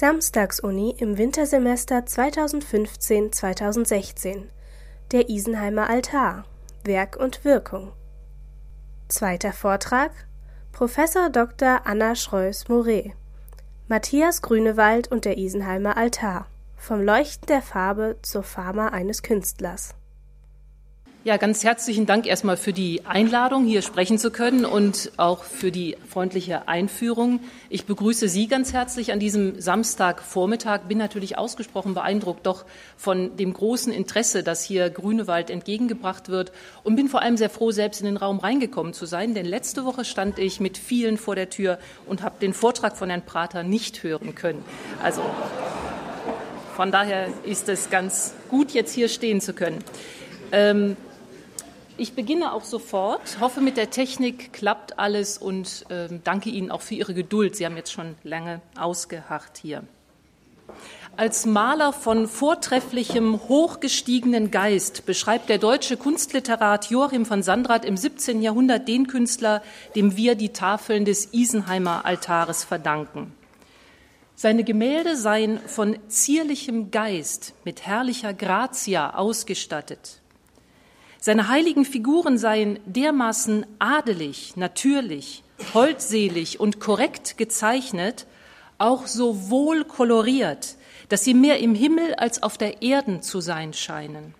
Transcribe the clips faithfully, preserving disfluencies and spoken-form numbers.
Samstagsuni im Wintersemester zweitausendfünfzehn zweitausendsechzehn. Der Isenheimer Altar. Werk und Wirkung. Zweiter Vortrag: Professor Doktor Anna Schreuß-Moret. Matthias Grünewald und der Isenheimer Altar. Vom Leuchten der Farbe zur Fama eines Künstlers. Ja, ganz herzlichen Dank erstmal für die Einladung, hier sprechen zu können und auch für die freundliche Einführung. Ich begrüße Sie ganz herzlich an diesem Samstagvormittag, bin natürlich ausgesprochen beeindruckt doch von dem großen Interesse, das hier Grünewald entgegengebracht wird, und bin vor allem sehr froh, selbst in den Raum reingekommen zu sein, denn letzte Woche stand ich mit vielen vor der Tür und habe den Vortrag von Herrn Prater nicht hören können. Also von daher ist es ganz gut, jetzt hier stehen zu können. Ähm, Ich beginne auch sofort, hoffe, mit der Technik klappt alles und äh, danke Ihnen auch für Ihre Geduld. Sie haben jetzt schon lange ausgeharrt hier. Als Maler von vortrefflichem, hochgestiegenen Geist beschreibt der deutsche Kunstliterat Joachim von Sandrart im siebzehnten Jahrhundert den Künstler, dem wir die Tafeln des Isenheimer Altares verdanken. Seine Gemälde seien von zierlichem Geist mit herrlicher Gratia ausgestattet. Seine heiligen Figuren seien dermaßen adelig, natürlich, holdselig und korrekt gezeichnet, auch so wohl koloriert, dass sie mehr im Himmel als auf der Erden zu sein scheinen.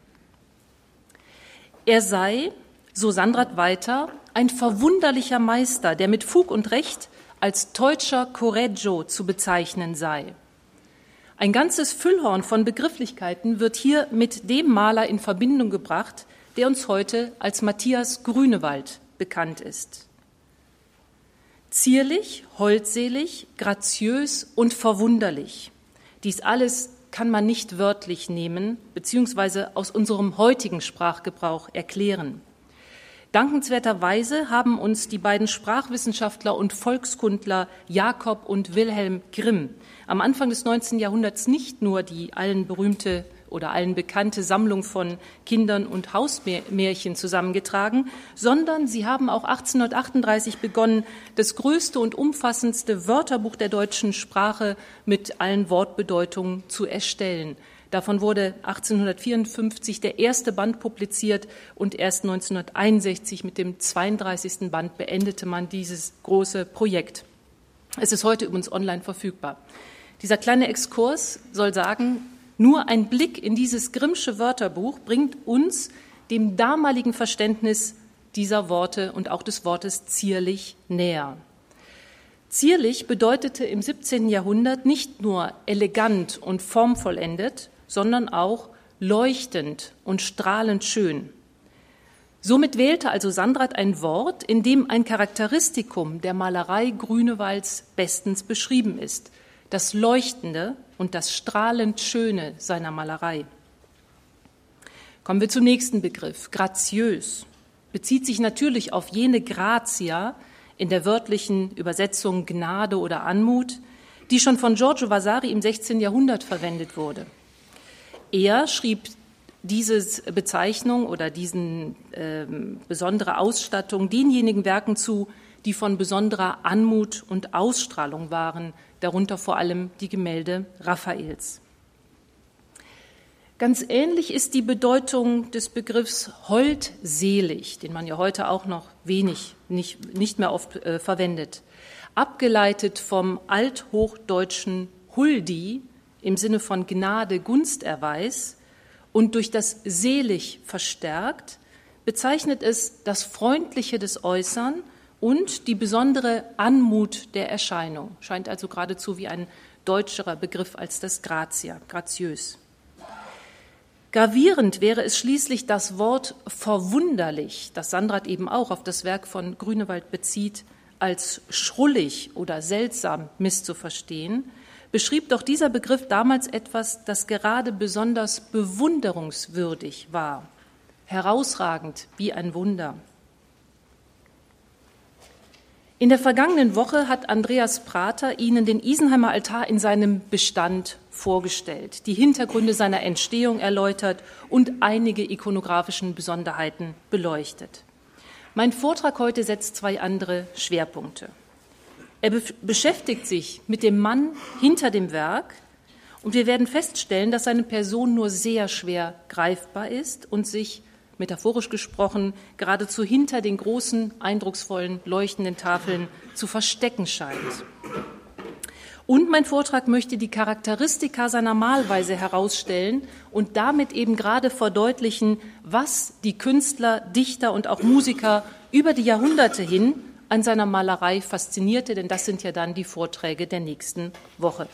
Er sei, so Sandrart weiter, ein verwunderlicher Meister, der mit Fug und Recht als teutscher Correggio zu bezeichnen sei. Ein ganzes Füllhorn von Begrifflichkeiten wird hier mit dem Maler in Verbindung gebracht, der uns heute als Matthias Grünewald bekannt ist. Zierlich, holdselig, graziös und verwunderlich. Dies alles kann man nicht wörtlich nehmen, beziehungsweise aus unserem heutigen Sprachgebrauch erklären. Dankenswerterweise haben uns die beiden Sprachwissenschaftler und Volkskundler Jakob und Wilhelm Grimm am Anfang des neunzehnten Jahrhunderts nicht nur die allen berühmte oder allen bekannte Sammlung von Kindern- und Hausmärchen zusammengetragen, sondern sie haben auch achtzehnhundertachtunddreißig begonnen, das größte und umfassendste Wörterbuch der deutschen Sprache mit allen Wortbedeutungen zu erstellen. Davon wurde achtzehnhundertvierundfünfzig der erste Band publiziert und erst neunzehnhunderteinundsechzig mit dem zweiunddreißigsten Band beendete man dieses große Projekt. Es ist heute übrigens online verfügbar. Dieser kleine Exkurs soll sagen, nur ein Blick in dieses Grimmsche Wörterbuch bringt uns dem damaligen Verständnis dieser Worte und auch des Wortes zierlich näher. Zierlich bedeutete im siebzehnten Jahrhundert nicht nur elegant und formvollendet, sondern auch leuchtend und strahlend schön. Somit wählte also Sandrart ein Wort, in dem ein Charakteristikum der Malerei Grünewalds bestens beschrieben ist: das Leuchtende und das strahlend Schöne seiner Malerei. Kommen wir zum nächsten Begriff. Graziös bezieht sich natürlich auf jene Gratia, in der wörtlichen Übersetzung Gnade oder Anmut, die schon von Giorgio Vasari im sechzehnten Jahrhundert verwendet wurde. Er schrieb diese Bezeichnung oder diesen äh, besondere Ausstattung denjenigen Werken zu, die von besonderer Anmut und Ausstrahlung waren, darunter vor allem die Gemälde Raffaels. Ganz ähnlich ist die Bedeutung des Begriffs holdselig, den man ja heute auch noch wenig, nicht, nicht mehr oft äh, verwendet, abgeleitet vom althochdeutschen huldi im Sinne von Gnade, Gunsterweis und durch das selig verstärkt, bezeichnet es das Freundliche des Äußern und die besondere Anmut der Erscheinung. Scheint also geradezu wie ein deutscherer Begriff als das Gratia, graziös. Gravierend wäre es schließlich das Wort verwunderlich, das Sandrart eben auch auf das Werk von Grünewald bezieht, als schrullig oder seltsam misszuverstehen, beschrieb doch dieser Begriff damals etwas, das gerade besonders bewunderungswürdig war, herausragend wie ein Wunder. In der vergangenen Woche hat Andreas Prater Ihnen den Isenheimer Altar in seinem Bestand vorgestellt, die Hintergründe seiner Entstehung erläutert und einige ikonografischen Besonderheiten beleuchtet. Mein Vortrag heute setzt zwei andere Schwerpunkte. Er be- beschäftigt sich mit dem Mann hinter dem Werk und wir werden feststellen, dass seine Person nur sehr schwer greifbar ist und sich, metaphorisch gesprochen, geradezu hinter den großen, eindrucksvollen, leuchtenden Tafeln zu verstecken scheint. Und mein Vortrag möchte die Charakteristika seiner Malweise herausstellen und damit eben gerade verdeutlichen, was die Künstler, Dichter und auch Musiker über die Jahrhunderte hin an seiner Malerei faszinierte, denn das sind ja dann die Vorträge der nächsten Woche.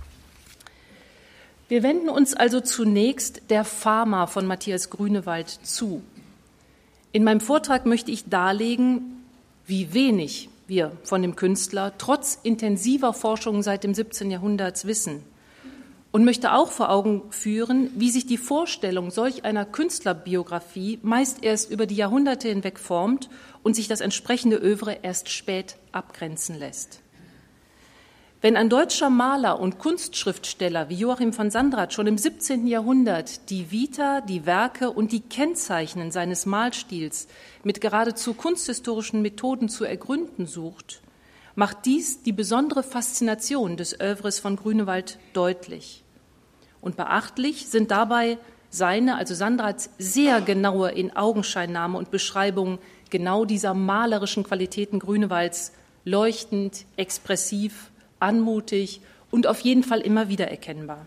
Wir wenden uns also zunächst der Fama von Matthias Grünewald zu. In meinem Vortrag möchte ich darlegen, wie wenig wir von dem Künstler trotz intensiver Forschung seit dem siebzehnten Jahrhundert wissen und möchte auch vor Augen führen, wie sich die Vorstellung solch einer Künstlerbiografie meist erst über die Jahrhunderte hinweg formt und sich das entsprechende Övre erst spät abgrenzen lässt. Wenn ein deutscher Maler und Kunstschriftsteller wie Joachim von Sandrart schon im siebzehnten Jahrhundert die Vita, die Werke und die Kennzeichen seines Malstils mit geradezu kunsthistorischen Methoden zu ergründen sucht, macht dies die besondere Faszination des Övres von Grünewald deutlich. Und beachtlich sind dabei seine, also Sandrarts, sehr genaue Inaugenscheinnahme und Beschreibung genau dieser malerischen Qualitäten Grünewalds, leuchtend, expressiv, anmutig und auf jeden Fall immer wieder erkennbar.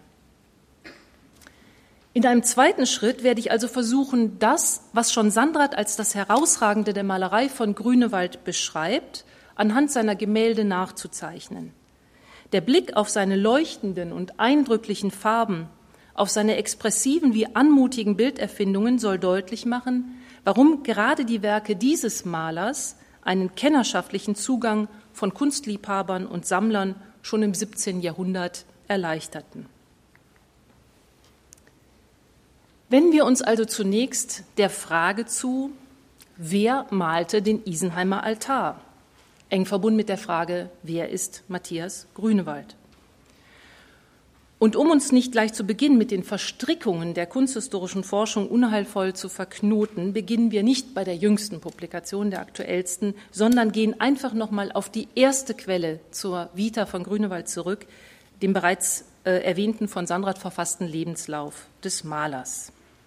In einem zweiten Schritt werde ich also versuchen, das, was schon Sandrart als das Herausragende der Malerei von Grünewald beschreibt, anhand seiner Gemälde nachzuzeichnen. Der Blick auf seine leuchtenden und eindrücklichen Farben, auf seine expressiven wie anmutigen Bilderfindungen soll deutlich machen, warum gerade die Werke dieses Malers einen kennerschaftlichen Zugang von Kunstliebhabern und Sammlern schon im siebzehnten Jahrhundert erleichterten. Wenden wir uns also zunächst der Frage zu, wer malte den Isenheimer Altar? Eng verbunden mit der Frage, wer ist Matthias Grünewald? Und um uns nicht gleich zu Beginn mit den Verstrickungen der kunsthistorischen Forschung unheilvoll zu verknoten, beginnen wir nicht bei der jüngsten Publikation, der aktuellsten, sondern gehen einfach nochmal auf die erste Quelle zur Vita von Grünewald zurück, dem bereits äh, erwähnten von Sandrart verfassten Lebenslauf des Malers.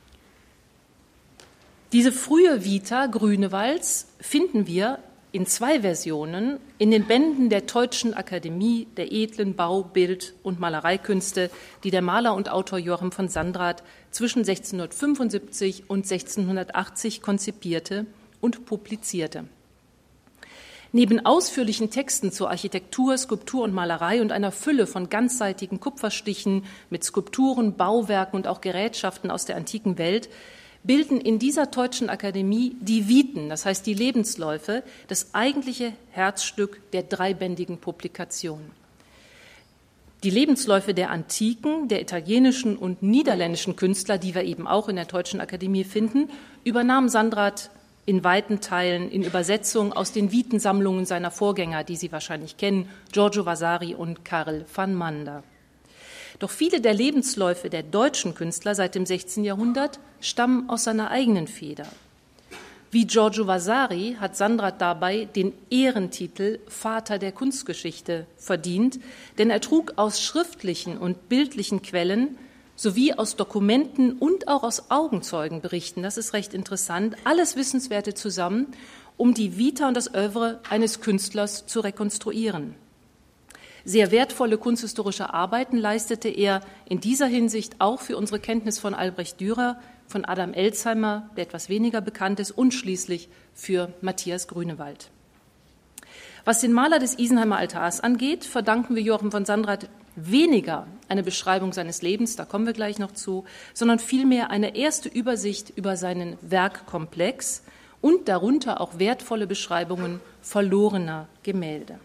Diese frühe Vita Grünewalds finden wir in zwei Versionen in den Bänden der Teutschen Akademie der edlen Bau-, Bild- und Malereikünste, die der Maler und Autor Joachim von Sandrart zwischen sechzehnhundertfünfundsiebzig und sechzehnhundertachtzig konzipierte und publizierte. Neben ausführlichen Texten zur Architektur, Skulptur und Malerei und einer Fülle von ganzseitigen Kupferstichen mit Skulpturen, Bauwerken und auch Gerätschaften aus der antiken Welt bilden in dieser Teutschen Akademie die Viten, das heißt die Lebensläufe, das eigentliche Herzstück der dreibändigen Publikation. Die Lebensläufe der antiken, der italienischen und niederländischen Künstler, die wir eben auch in der Teutschen Akademie finden, übernahm Sandrart in weiten Teilen in Übersetzung aus den Vitensammlungen seiner Vorgänger, die Sie wahrscheinlich kennen, Giorgio Vasari und Karel van Mander. Doch viele der Lebensläufe der deutschen Künstler seit dem sechzehnten Jahrhundert stammen aus seiner eigenen Feder. Wie Giorgio Vasari hat Sandrart dabei den Ehrentitel Vater der Kunstgeschichte verdient, denn er trug aus schriftlichen und bildlichen Quellen sowie aus Dokumenten und auch aus Augenzeugenberichten, das ist recht interessant, alles Wissenswerte zusammen, um die Vita und das Övre eines Künstlers zu rekonstruieren. Sehr wertvolle kunsthistorische Arbeiten leistete er in dieser Hinsicht auch für unsere Kenntnis von Albrecht Dürer, von Adam Elsheimer, der etwas weniger bekannt ist, und schließlich für Matthias Grünewald. Was den Maler des Isenheimer Altars angeht, verdanken wir Joachim von Sandrart weniger eine Beschreibung seines Lebens, da kommen wir gleich noch zu, sondern vielmehr eine erste Übersicht über seinen Werkkomplex und darunter auch wertvolle Beschreibungen verlorener Gemälde.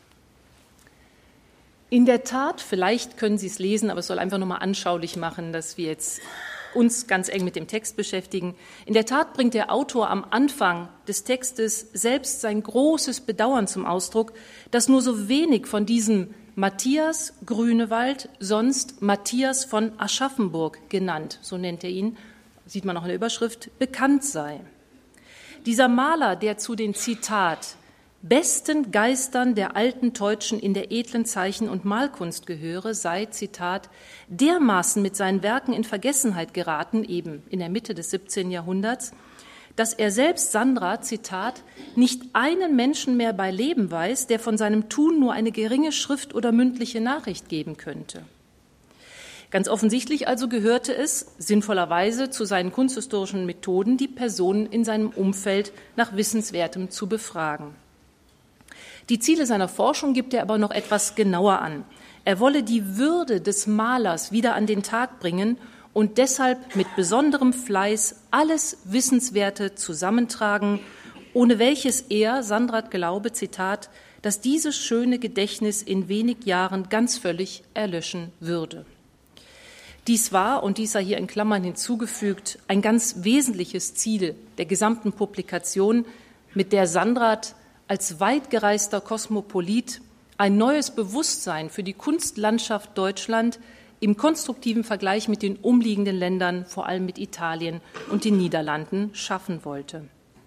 In der Tat, vielleicht können Sie es lesen, aber es soll einfach nur mal anschaulich machen, dass wir jetzt uns ganz eng mit dem Text beschäftigen. In der Tat bringt der Autor am Anfang des Textes selbst sein großes Bedauern zum Ausdruck, dass nur so wenig von diesem Matthias Grünewald, sonst Matthias von Aschaffenburg genannt, so nennt er ihn, sieht man auch in der Überschrift, bekannt sei. Dieser Maler, der zu den, Zitat, besten Geistern der alten Teutschen in der edlen Zeichen- und Malkunst gehöre, sei, Zitat, dermaßen mit seinen Werken in Vergessenheit geraten, eben in der Mitte des siebzehnten Jahrhunderts, dass er selbst Sandrart, Zitat, nicht einen Menschen mehr bei Leben weiß, der von seinem Tun nur eine geringe Schrift oder mündliche Nachricht geben könnte. Ganz offensichtlich also gehörte es sinnvollerweise zu seinen kunsthistorischen Methoden, die Personen in seinem Umfeld nach Wissenswertem zu befragen. Die Ziele seiner Forschung gibt er aber noch etwas genauer an. Er wolle die Würde des Malers wieder an den Tag bringen und deshalb mit besonderem Fleiß alles Wissenswerte zusammentragen, ohne welches er, Sandrart glaube, Zitat, dass dieses schöne Gedächtnis in wenig Jahren ganz völlig erlöschen würde. Dies war, und dies sei hier in Klammern hinzugefügt, ein ganz wesentliches Ziel der gesamten Publikation, mit der Sandrart als weitgereister Kosmopolit ein neues Bewusstsein für die Kunstlandschaft Deutschland im konstruktiven Vergleich mit den umliegenden Ländern, vor allem mit Italien und den Niederlanden, schaffen wollte.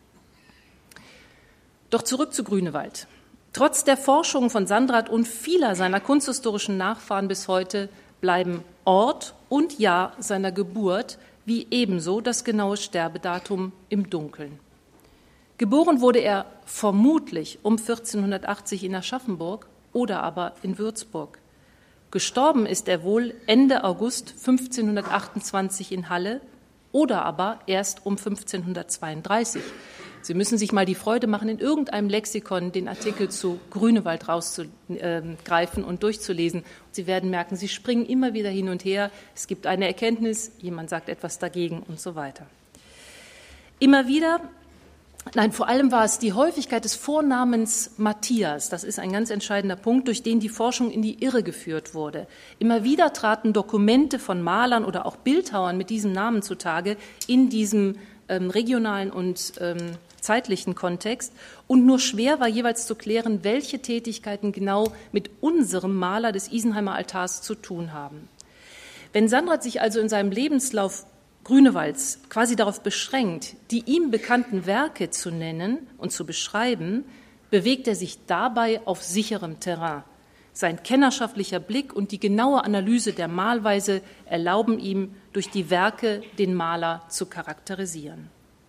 Doch zurück zu Grünewald. Trotz der Forschungen von Sandrart und vieler seiner kunsthistorischen Nachfahren bis heute bleiben Ort und Jahr seiner Geburt wie ebenso das genaue Sterbedatum im Dunkeln. Geboren wurde er vermutlich um vierzehnhundertachtzig in Aschaffenburg oder aber in Würzburg. Gestorben ist er wohl Ende August fünfzehnhundertachtundzwanzig in Halle oder aber erst um fünfzehnhundertzweiunddreißig. Sie müssen sich mal die Freude machen, in irgendeinem Lexikon den Artikel zu Grünewald rauszugreifen und durchzulesen. Sie werden merken, Sie springen immer wieder hin und her. Es gibt eine Erkenntnis, jemand sagt etwas dagegen und so weiter. Immer wieder Nein, vor allem war es die Häufigkeit des Vornamens Matthias. Das ist ein ganz entscheidender Punkt, durch den die Forschung in die Irre geführt wurde. Immer wieder traten Dokumente von Malern oder auch Bildhauern mit diesem Namen zutage in diesem ähm, regionalen und ähm, zeitlichen Kontext. Und nur schwer war jeweils zu klären, welche Tätigkeiten genau mit unserem Maler des Isenheimer Altars zu tun haben. Wenn Sandrart sich also in seinem Lebenslauf Grünewalds quasi darauf beschränkt, die ihm bekannten Werke zu nennen und zu beschreiben, bewegt er sich dabei auf sicherem Terrain. Sein kennerschaftlicher Blick und die genaue Analyse der Malweise erlauben ihm, durch die Werke den Maler zu charakterisieren.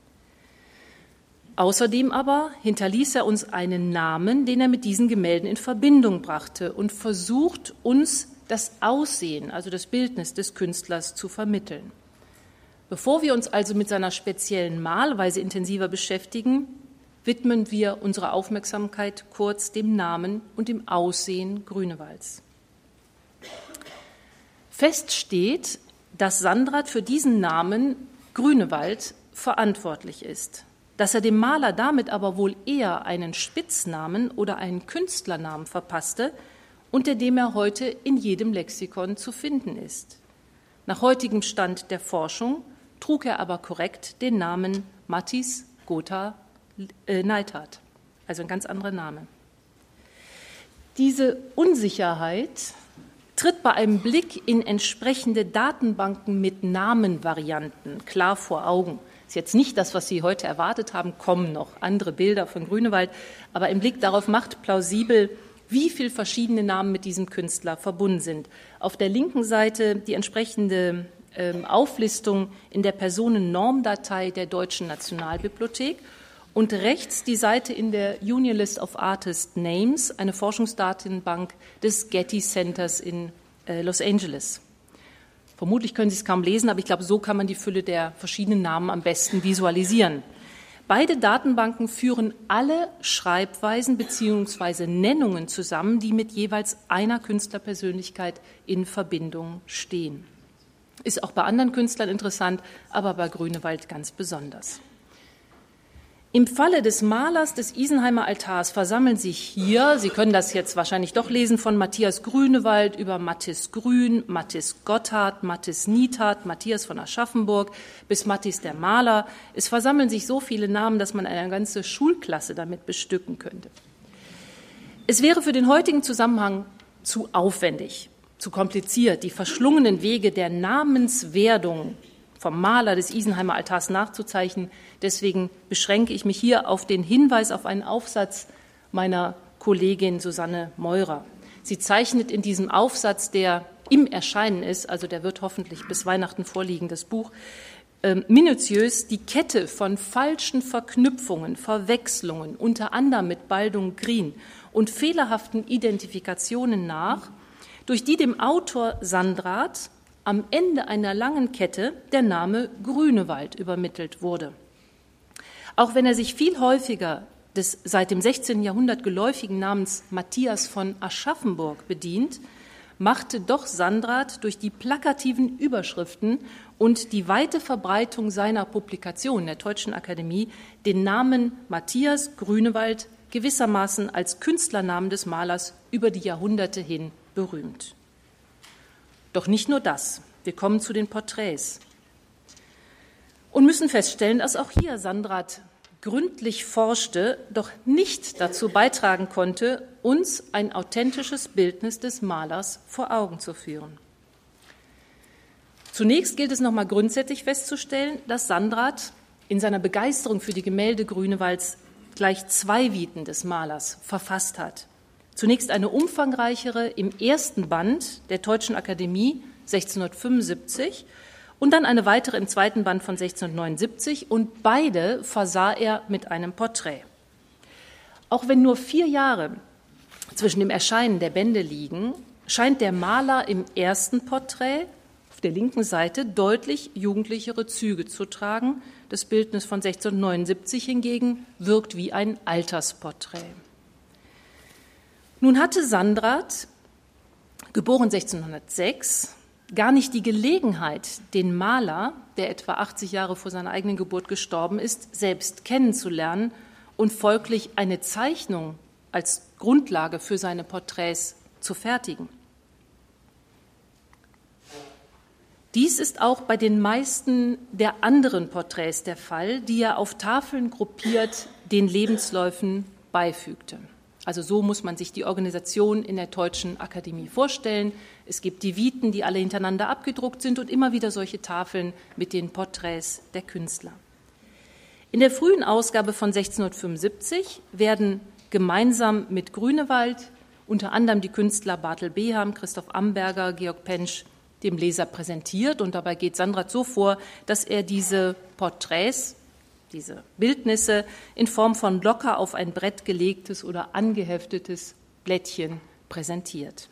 Außerdem aber hinterließ er uns einen Namen, den er mit diesen Gemälden in Verbindung brachte und versucht, uns das Aussehen, also das Bildnis des Künstlers zu vermitteln. Bevor wir uns also mit seiner speziellen Malweise intensiver beschäftigen, widmen wir unsere Aufmerksamkeit kurz dem Namen und dem Aussehen Grünewalds. Fest steht, dass Sandrart für diesen Namen Grünewald verantwortlich ist. Dass er dem Maler damit aber wohl eher einen Spitznamen oder einen Künstlernamen verpasste, unter dem er heute in jedem Lexikon zu finden ist. Nach heutigem Stand der Forschung trug er aber korrekt den Namen Matthijs Gotha äh, Neidhardt, also ein ganz anderer Name. Diese Unsicherheit tritt bei einem Blick in entsprechende Datenbanken mit Namenvarianten klar vor Augen. Ist jetzt nicht das, was Sie heute erwartet haben, kommen noch andere Bilder von Grünewald, aber ein Blick darauf macht plausibel, wie viele verschiedene Namen mit diesem Künstler verbunden sind. Auf der linken Seite die entsprechende Auflistung in der Personennormdatei der Deutschen Nationalbibliothek und rechts die Seite in der Union List of Artist Names, eine Forschungsdatenbank des Getty Centers in Los Angeles. Vermutlich können Sie es kaum lesen, aber ich glaube, so kann man die Fülle der verschiedenen Namen am besten visualisieren. Beide Datenbanken führen alle Schreibweisen bzw. Nennungen zusammen, die mit jeweils einer Künstlerpersönlichkeit in Verbindung stehen. Ist auch bei anderen Künstlern interessant, aber bei Grünewald ganz besonders. Im Falle des Malers des Isenheimer Altars versammeln sich hier, Sie können das jetzt wahrscheinlich doch lesen, von Matthias Grünewald über Mathis Grün, Mathis Gotthard, Mathis Neidhardt, Matthias von Aschaffenburg bis Mathis der Maler. Es versammeln sich so viele Namen, dass man eine ganze Schulklasse damit bestücken könnte. Es wäre für den heutigen Zusammenhang zu aufwendig, zu kompliziert, die verschlungenen Wege der Namenswerdung vom Maler des Isenheimer Altars nachzuzeichnen. Deswegen beschränke ich mich hier auf den Hinweis auf einen Aufsatz meiner Kollegin Susanne Meurer. Sie zeichnet in diesem Aufsatz, der im Erscheinen ist, also der wird hoffentlich bis Weihnachten vorliegen, das Buch, äh, minutiös die Kette von falschen Verknüpfungen, Verwechslungen, unter anderem mit Baldung Grien und fehlerhaften Identifikationen nach, durch die dem Autor Sandrart am Ende einer langen Kette der Name Grünewald übermittelt wurde. Auch wenn er sich viel häufiger des seit dem sechzehnten Jahrhundert geläufigen Namens Matthias von Aschaffenburg bedient, machte doch Sandrart durch die plakativen Überschriften und die weite Verbreitung seiner Publikation der Deutschen Akademie den Namen Matthias Grünewald gewissermaßen als Künstlernamen des Malers über die Jahrhunderte hin berühmt. Doch nicht nur das. Wir kommen zu den Porträts und müssen feststellen, dass auch hier Sandrart gründlich forschte, doch nicht dazu beitragen konnte, uns ein authentisches Bildnis des Malers vor Augen zu führen. Zunächst gilt es nochmal grundsätzlich festzustellen, dass Sandrart in seiner Begeisterung für die Gemälde Grünewalds gleich zwei Viten des Malers verfasst hat. Zunächst eine umfangreichere im ersten Band der Deutschen Akademie sechzehnhundertfünfundsiebzig und dann eine weitere im zweiten Band von sechzehnhundertneunundsiebzig, und beide versah er mit einem Porträt. Auch wenn nur vier Jahre zwischen dem Erscheinen der Bände liegen, scheint der Maler im ersten Porträt auf der linken Seite deutlich jugendlichere Züge zu tragen. Das Bildnis von sechzehnhundertneunundsiebzig hingegen wirkt wie ein Altersporträt. Nun hatte Sandrart, geboren sechzehnhundertsechs, gar nicht die Gelegenheit, den Maler, der etwa achtzig Jahre vor seiner eigenen Geburt gestorben ist, selbst kennenzulernen und folglich eine Zeichnung als Grundlage für seine Porträts zu fertigen. Dies ist auch bei den meisten der anderen Porträts der Fall, die er auf Tafeln gruppiert den Lebensläufen beifügte. Also so muss man sich die Organisation in der Deutschen Akademie vorstellen. Es gibt die Viten, die alle hintereinander abgedruckt sind, und immer wieder solche Tafeln mit den Porträts der Künstler. In der frühen Ausgabe von sechzehnhundertfünfundsiebzig werden gemeinsam mit Grünewald unter anderem die Künstler Bartel Beham, Christoph Amberger, Georg Pensch dem Leser präsentiert. Und dabei geht Sandrart so vor, dass er diese Porträts, diese Bildnisse in Form von locker auf ein Brett gelegtes oder angeheftetes Blättchen präsentiert.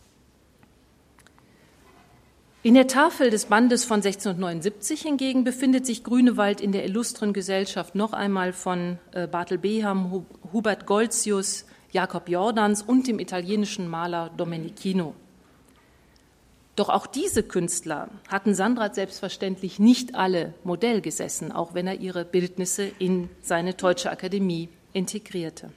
In der Tafel des Bandes von sechzehnhundertneunundsiebzig hingegen befindet sich Grünewald in der illustren Gesellschaft noch einmal von Bartel Beham, Hubert Goltzius, Jakob Jordans und dem italienischen Maler Domenichino. Doch auch diese Künstler hatten Sandrart selbstverständlich nicht alle Modell gesessen, auch wenn er ihre Bildnisse in seine Deutsche Akademie integrierte.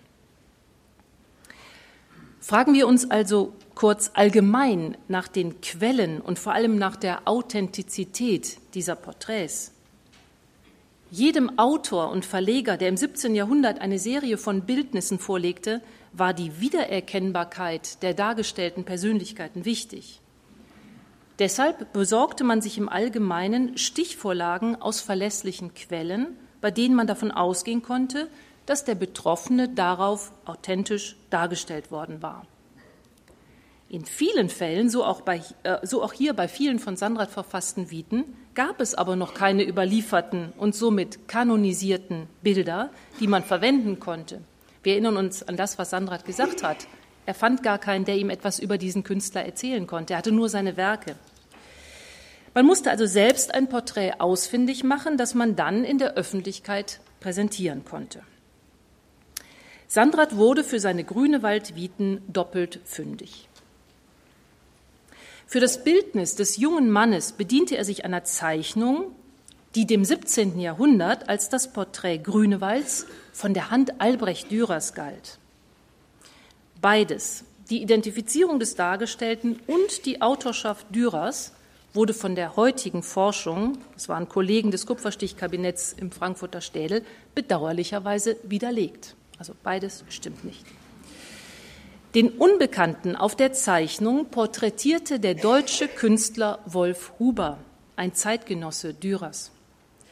Fragen wir uns also kurz allgemein nach den Quellen und vor allem nach der Authentizität dieser Porträts. Jedem Autor und Verleger, der im siebzehnten Jahrhundert eine Serie von Bildnissen vorlegte, war die Wiedererkennbarkeit der dargestellten Persönlichkeiten wichtig. Deshalb besorgte man sich im Allgemeinen Stichvorlagen aus verlässlichen Quellen, bei denen man davon ausgehen konnte, dass der Betroffene darauf authentisch dargestellt worden war. In vielen Fällen, so auch, bei, äh, so auch hier bei vielen von Sandrart verfassten Viten, gab es aber noch keine überlieferten und somit kanonisierten Bilder, die man verwenden konnte. Wir erinnern uns an das, was Sandrart gesagt hat. Er fand gar keinen, der ihm etwas über diesen Künstler erzählen konnte. Er hatte nur seine Werke. Man musste also selbst ein Porträt ausfindig machen, das man dann in der Öffentlichkeit präsentieren konnte. Sandrart wurde für seine Grünewald-Viten doppelt fündig. Für das Bildnis des jungen Mannes bediente er sich einer Zeichnung, die dem siebzehnten Jahrhundert als das Porträt Grünewalds von der Hand Albrecht Dürers galt. Beides, die Identifizierung des Dargestellten und die Autorschaft Dürers, wurde von der heutigen Forschung, das waren Kollegen des Kupferstichkabinetts im Frankfurter Städel, bedauerlicherweise widerlegt. Also beides stimmt nicht. Den Unbekannten auf der Zeichnung porträtierte der deutsche Künstler Wolf Huber, ein Zeitgenosse Dürers.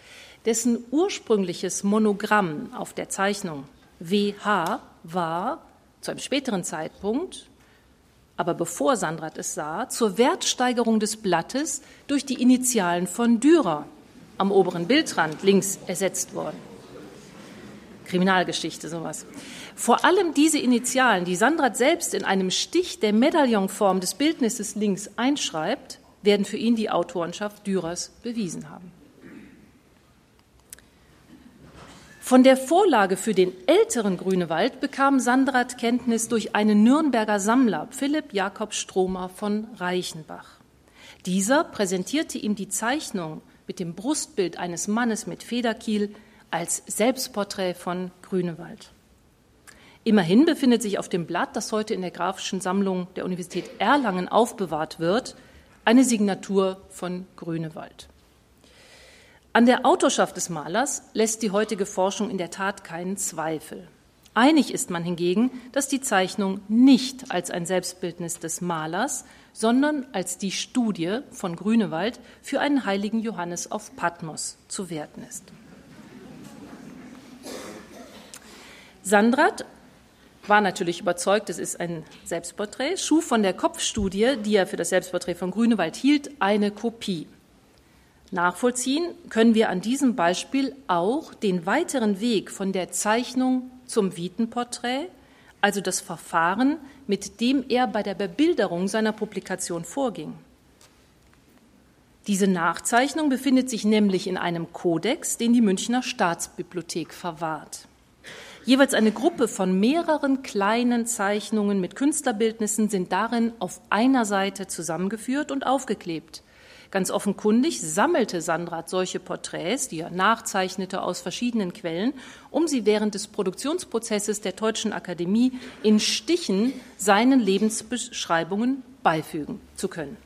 Dessen ursprüngliches Monogramm auf der Zeichnung W H war zu einem späteren Zeitpunkt, aber bevor Sandrart es sah, zur Wertsteigerung des Blattes durch die Initialen von Dürer am oberen Bildrand links ersetzt worden. Kriminalgeschichte, sowas. Vor allem diese Initialen, die Sandrart selbst in einem Stich der Medaillonform des Bildnisses links einschreibt, werden für ihn die Autorenschaft Dürers bewiesen haben. Von der Vorlage für den älteren Grünewald bekam Sandrart Kenntnis durch einen Nürnberger Sammler, Philipp Jakob Stromer von Reichenbach. Dieser präsentierte ihm die Zeichnung mit dem Brustbild eines Mannes mit Federkiel als Selbstporträt von Grünewald. Immerhin befindet sich auf dem Blatt, das heute in der Graphischen Sammlung der Universität Erlangen aufbewahrt wird, eine Signatur von Grünewald. An der Autorschaft des Malers lässt die heutige Forschung in der Tat keinen Zweifel. Einig ist man hingegen, dass die Zeichnung nicht als ein Selbstbildnis des Malers, sondern als die Studie von Grünewald für einen heiligen Johannes auf Patmos zu werten ist. Sandrart war natürlich überzeugt, es ist ein Selbstporträt, schuf von der Kopfstudie, die er für das Selbstporträt von Grünewald hielt, eine Kopie. Nachvollziehen können wir an diesem Beispiel auch den weiteren Weg von der Zeichnung zum Vitenporträt, also das Verfahren, mit dem er bei der Bebilderung seiner Publikation vorging. Diese Nachzeichnung befindet sich nämlich in einem Kodex, den die Münchner Staatsbibliothek verwahrt. Jeweils eine Gruppe von mehreren kleinen Zeichnungen mit Künstlerbildnissen sind darin auf einer Seite zusammengeführt und aufgeklebt. Ganz offenkundig sammelte Sandrart solche Porträts, die er nachzeichnete aus verschiedenen Quellen, um sie während des Produktionsprozesses der Deutschen Akademie in Stichen seinen Lebensbeschreibungen beifügen zu können.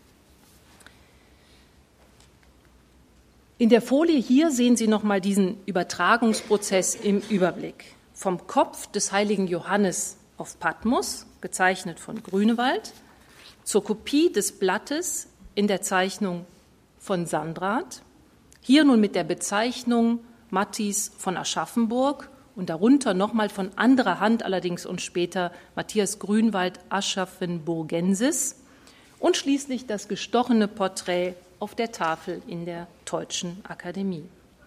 In der Folie hier sehen Sie noch mal diesen Übertragungsprozess im Überblick. Vom Kopf des heiligen Johannes auf Patmos, gezeichnet von Grünewald, zur Kopie des Blattes in der Zeichnung von Sandrart, hier nun mit der Bezeichnung Matthis von Aschaffenburg und darunter nochmal von anderer Hand allerdings und später Matthias Grünwald Aschaffenburgensis und schließlich das gestochene Porträt auf der Tafel in der Deutschen Akademie.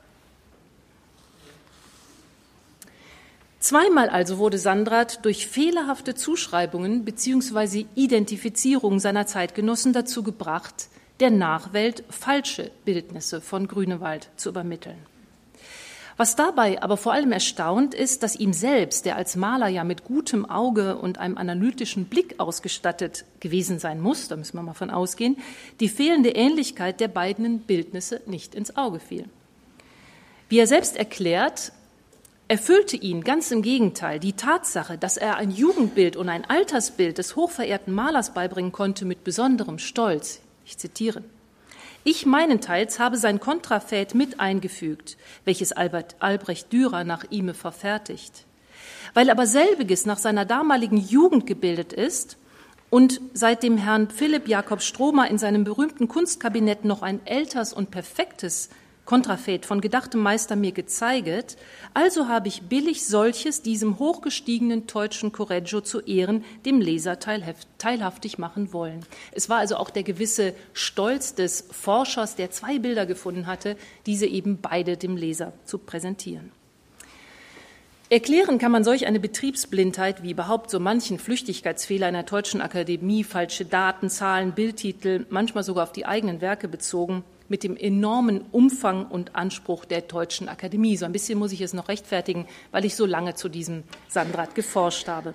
Zweimal also wurde Sandrart durch fehlerhafte Zuschreibungen bzw. Identifizierung seiner Zeitgenossen dazu gebracht, der Nachwelt falsche Bildnisse von Grünewald zu übermitteln. Was dabei aber vor allem erstaunt ist, dass ihm selbst, der als Maler ja mit gutem Auge und einem analytischen Blick ausgestattet gewesen sein muss, da müssen wir mal von ausgehen, die fehlende Ähnlichkeit der beiden Bildnisse nicht ins Auge fiel. Wie er selbst erklärt, erfüllte ihn ganz im Gegenteil die Tatsache, dass er ein Jugendbild und ein Altersbild des hochverehrten Malers beibringen konnte mit besonderem Stolz. Ich zitiere: Ich meinenteils habe sein Kontrafät mit eingefügt, welches Albert Albrecht Dürer nach ihm verfertigt. Weil aber selbiges nach seiner damaligen Jugend gebildet ist und seit dem Herrn Philipp Jakob Stromer in seinem berühmten Kunstkabinett noch ein älteres und perfektes Kontrafät von gedachtem Meister mir gezeiget, also habe ich billig solches diesem hochgestiegenen deutschen Correggio zu Ehren dem Leser teilhaftig machen wollen. Es war also auch der gewisse Stolz des Forschers, der zwei Bilder gefunden hatte, diese eben beide dem Leser zu präsentieren. Erklären kann man solch eine Betriebsblindheit wie überhaupt so manchen Flüchtigkeitsfehler in der Deutschen Akademie, falsche Daten, Zahlen, Bildtitel, manchmal sogar auf die eigenen Werke bezogen, mit dem enormen Umfang und Anspruch der Deutschen Akademie. So ein bisschen muss ich es noch rechtfertigen, weil ich so lange zu diesem Sandrart geforscht habe.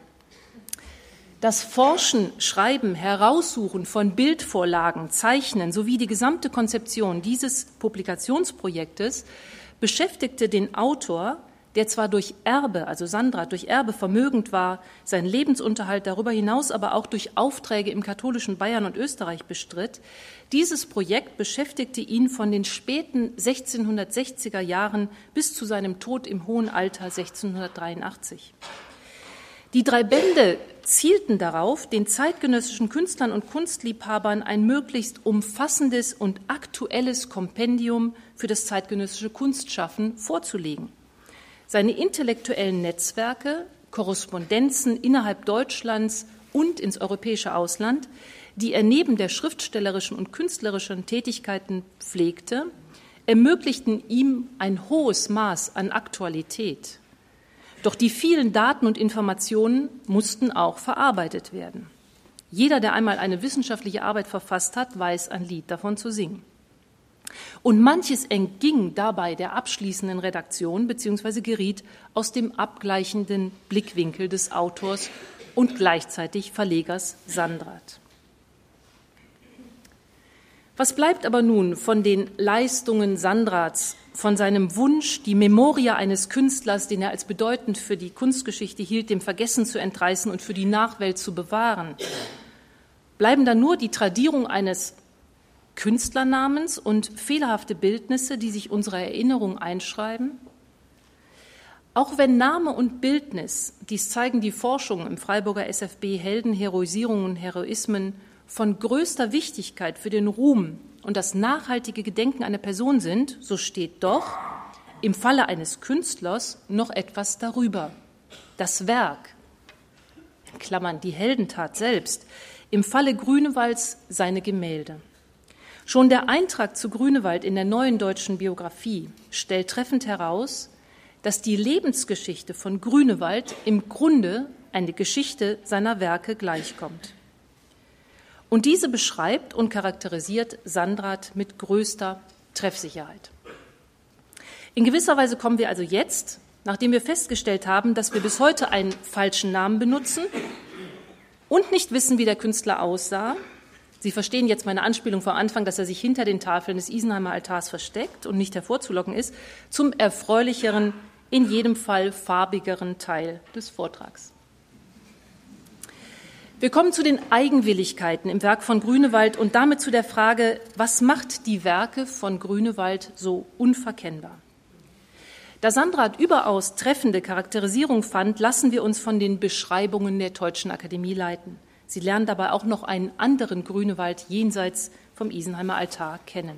Das Forschen, Schreiben, Heraussuchen von Bildvorlagen, Zeichnen sowie die gesamte Konzeption dieses Publikationsprojektes beschäftigte den Autor, der zwar durch Erbe, also Sandrart, durch Erbe vermögend war, seinen Lebensunterhalt darüber hinaus aber auch durch Aufträge im katholischen Bayern und Österreich bestritt. Dieses Projekt beschäftigte ihn von den späten sechzehnhundertsechziger Jahren bis zu seinem Tod im hohen Alter sechzehnhundertdreiundachtzig. Die drei Bände zielten darauf, den zeitgenössischen Künstlern und Kunstliebhabern ein möglichst umfassendes und aktuelles Kompendium für das zeitgenössische Kunstschaffen vorzulegen. Seine intellektuellen Netzwerke Korrespondenzen innerhalb Deutschlands und ins europäische Ausland, die er neben der schriftstellerischen und künstlerischen Tätigkeiten pflegte, ermöglichten ihm ein hohes Maß an Aktualität. Doch die vielen Daten und Informationen mussten auch verarbeitet werden. Jeder, der einmal eine wissenschaftliche Arbeit verfasst hat, weiß ein Lied davon zu singen. Und manches entging dabei der abschließenden Redaktion bzw. geriet aus dem abgleichenden Blickwinkel des Autors und gleichzeitig Verlegers Sandrath. Was bleibt aber nun von den Leistungen Sandraths, von seinem Wunsch, die Memoria eines Künstlers, den er als bedeutend für die Kunstgeschichte hielt, dem Vergessen zu entreißen und für die Nachwelt zu bewahren? Bleiben dann nur die Tradierung eines Künstlernamens und fehlerhafte Bildnisse, die sich unserer Erinnerung einschreiben? Auch wenn Name und Bildnis, dies zeigen die Forschungen im Freiburger S F B, Helden, Heroisierungen und Heroismen, von größter Wichtigkeit für den Ruhm und das nachhaltige Gedenken einer Person sind, so steht doch im Falle eines Künstlers noch etwas darüber. Das Werk, in Klammern die Heldentat selbst, im Falle Grünewalds seine Gemälde. Schon der Eintrag zu Grünewald in der Neuen Deutschen Biographie stellt treffend heraus, dass die Lebensgeschichte von Grünewald im Grunde eine Geschichte seiner Werke gleichkommt. Und diese beschreibt und charakterisiert Sandrath mit größter Treffsicherheit. In gewisser Weise kommen wir also jetzt, nachdem wir festgestellt haben, dass wir bis heute einen falschen Namen benutzen und nicht wissen, wie der Künstler aussah. Sie verstehen jetzt meine Anspielung vor Anfang, dass er sich hinter den Tafeln des Isenheimer Altars versteckt und nicht hervorzulocken ist, zum erfreulicheren, in jedem Fall farbigeren Teil des Vortrags. Wir kommen zu den Eigenwilligkeiten im Werk von Grünewald und damit zu der Frage, was macht die Werke von Grünewald so unverkennbar? Da Sandrath überaus treffende Charakterisierung fand, lassen wir uns von den Beschreibungen der Deutschen Akademie leiten. Sie lernen dabei auch noch einen anderen Grünewald jenseits vom Isenheimer Altar kennen.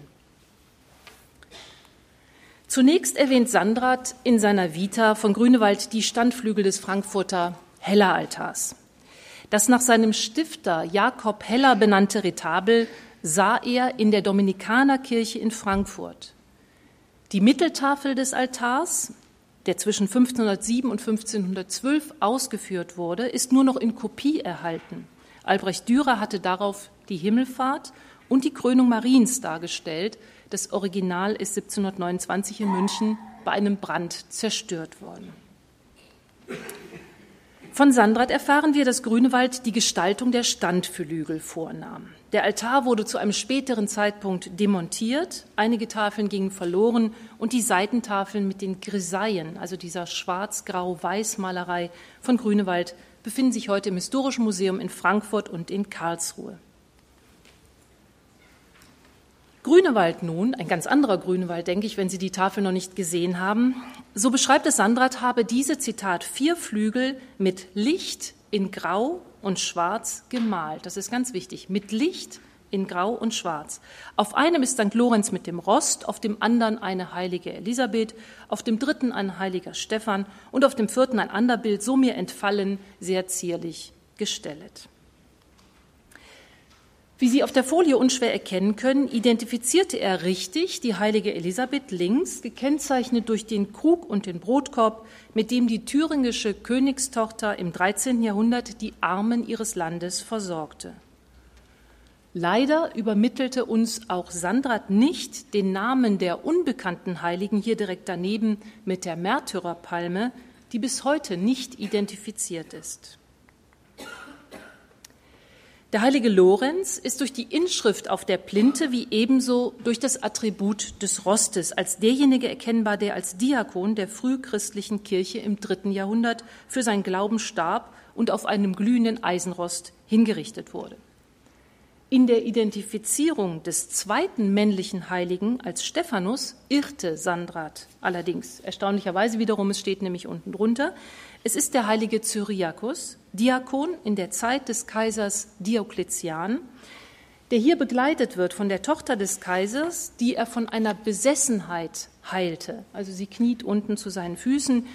Zunächst erwähnt Sandrath in seiner Vita von Grünewald die Standflügel des Frankfurter Heller-Altars. Das nach seinem Stifter Jakob Heller benannte Retabel sah er in der Dominikanerkirche in Frankfurt. Die Mitteltafel des Altars, der zwischen fünfzehnhundertsieben und fünfzehnhundertzwölf ausgeführt wurde, ist nur noch in Kopie erhalten. Albrecht Dürer hatte darauf die Himmelfahrt und die Krönung Mariens dargestellt. Das Original ist siebzehnhundertneunundzwanzig in München bei einem Brand zerstört worden. Von Sandrath erfahren wir, dass Grünewald die Gestaltung der Standflügel vornahm. Der Altar wurde zu einem späteren Zeitpunkt demontiert, einige Tafeln gingen verloren und die Seitentafeln mit den Grisaillen, also dieser schwarz-grau-weiß-Malerei von Grünewald, befinden sich heute im Historischen Museum in Frankfurt und in Karlsruhe. Grünewald nun, ein ganz anderer Grünewald, denke ich, wenn Sie die Tafel noch nicht gesehen haben, so beschreibt es Sandrath, habe diese, Zitat, vier Flügel mit Licht in Grau und Schwarz gemalt. Das ist ganz wichtig, mit Licht in Grau und Schwarz. Auf einem ist Sankt Lorenz mit dem Rost, auf dem anderen eine heilige Elisabeth, auf dem dritten ein heiliger Stephan und auf dem vierten ein anderes Bild, so mir entfallen, sehr zierlich gestellet. Wie Sie auf der Folie unschwer erkennen können, identifizierte er richtig die heilige Elisabeth links, gekennzeichnet durch den Krug und den Brotkorb, mit dem die thüringische Königstochter im dreizehnten Jahrhundert die Armen ihres Landes versorgte. Leider übermittelte uns auch Sandrath nicht den Namen der unbekannten Heiligen hier direkt daneben mit der Märtyrerpalme, die bis heute nicht identifiziert ist. Der heilige Lorenz ist durch die Inschrift auf der Plinthe wie ebenso durch das Attribut des Rostes als derjenige erkennbar, der als Diakon der frühchristlichen Kirche im dritten Jahrhundert für sein Glauben starb und auf einem glühenden Eisenrost hingerichtet wurde. In der Identifizierung des zweiten männlichen Heiligen als Stephanus irrte Sandrath allerdings. Erstaunlicherweise wiederum, es steht nämlich unten drunter, es ist der heilige Cyriakus, Diakon in der Zeit des Kaisers Diokletian, der hier begleitet wird von der Tochter des Kaisers, die er von einer Besessenheit heilte. Also sie kniet unten zu seinen Füßen.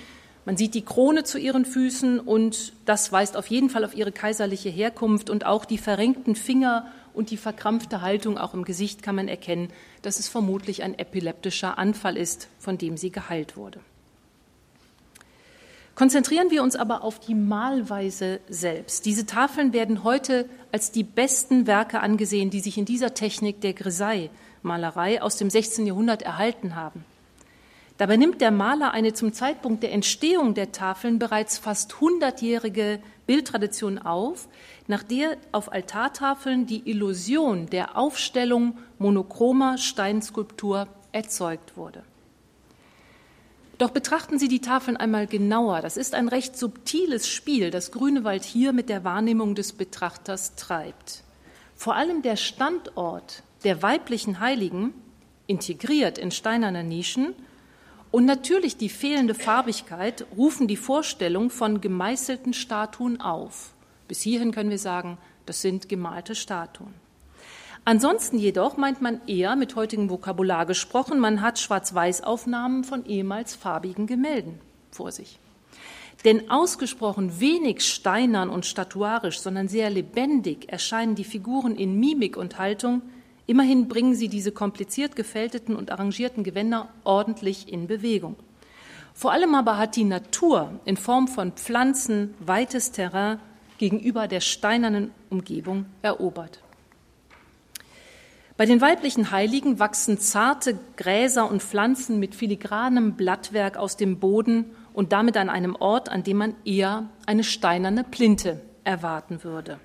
Man sieht die Krone zu ihren Füßen und das weist auf jeden Fall auf ihre kaiserliche Herkunft und auch die verrenkten Finger und die verkrampfte Haltung auch im Gesicht kann man erkennen, dass es vermutlich ein epileptischer Anfall ist, von dem sie geheilt wurde. Konzentrieren wir uns aber auf die Malweise selbst. Diese Tafeln werden heute als die besten Werke angesehen, die sich in dieser Technik der Grisaille-Malerei aus dem sechzehnten Jahrhundert erhalten haben. Dabei nimmt der Maler eine zum Zeitpunkt der Entstehung der Tafeln bereits fast hundertjährige Bildtradition auf, nach der auf Altartafeln die Illusion der Aufstellung monochromer Steinskulptur erzeugt wurde. Doch betrachten Sie die Tafeln einmal genauer. Das ist ein recht subtiles Spiel, das Grünewald hier mit der Wahrnehmung des Betrachters treibt. Vor allem der Standort der weiblichen Heiligen, integriert in steinerne Nischen, und natürlich die fehlende Farbigkeit rufen die Vorstellung von gemeißelten Statuen auf. Bis hierhin können wir sagen, das sind gemalte Statuen. Ansonsten jedoch meint man eher, mit heutigem Vokabular gesprochen, man hat Schwarz-Weiß-Aufnahmen von ehemals farbigen Gemälden vor sich. Denn ausgesprochen wenig steinern und statuarisch, sondern sehr lebendig erscheinen die Figuren in Mimik und Haltung. Immerhin bringen sie diese kompliziert gefälteten und arrangierten Gewänder ordentlich in Bewegung. Vor allem aber hat die Natur in Form von Pflanzen weites Terrain gegenüber der steinernen Umgebung erobert. Bei den weiblichen Heiligen wachsen zarte Gräser und Pflanzen mit filigranem Blattwerk aus dem Boden und damit an einem Ort, an dem man eher eine steinerne Plinthe erwarten würde.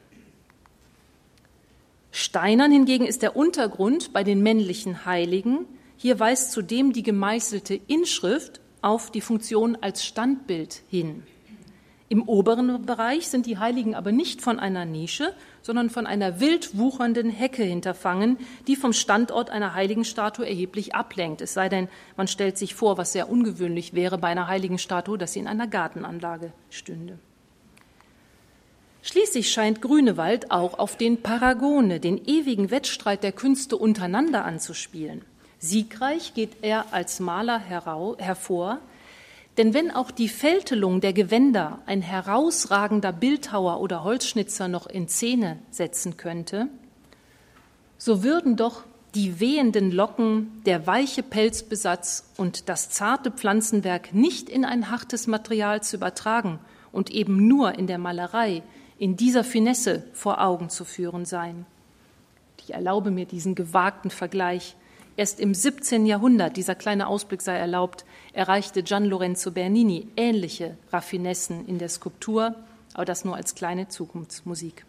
Steinern hingegen ist der Untergrund bei den männlichen Heiligen. Hier weist zudem die gemeißelte Inschrift auf die Funktion als Standbild hin. Im oberen Bereich sind die Heiligen aber nicht von einer Nische, sondern von einer wild wuchernden Hecke hinterfangen, die vom Standort einer Heiligenstatue erheblich ablenkt. Es sei denn, man stellt sich vor, was sehr ungewöhnlich wäre bei einer Heiligenstatue, dass sie in einer Gartenanlage stünde. Schließlich scheint Grünewald auch auf den Paragone, den ewigen Wettstreit der Künste untereinander anzuspielen. Siegreich geht er als Maler herau, hervor, denn wenn auch die Fältelung der Gewänder ein herausragender Bildhauer oder Holzschnitzer noch in Szene setzen könnte, so würden doch die wehenden Locken, der weiche Pelzbesatz und das zarte Pflanzenwerk nicht in ein hartes Material zu übertragen und eben nur in der Malerei in dieser Finesse vor Augen zu führen sein. Ich erlaube mir diesen gewagten Vergleich. Erst im siebzehnten Jahrhundert, dieser kleine Ausblick sei erlaubt, erreichte Gian Lorenzo Bernini ähnliche Raffinessen in der Skulptur, aber das nur als kleine Zukunftsmusik.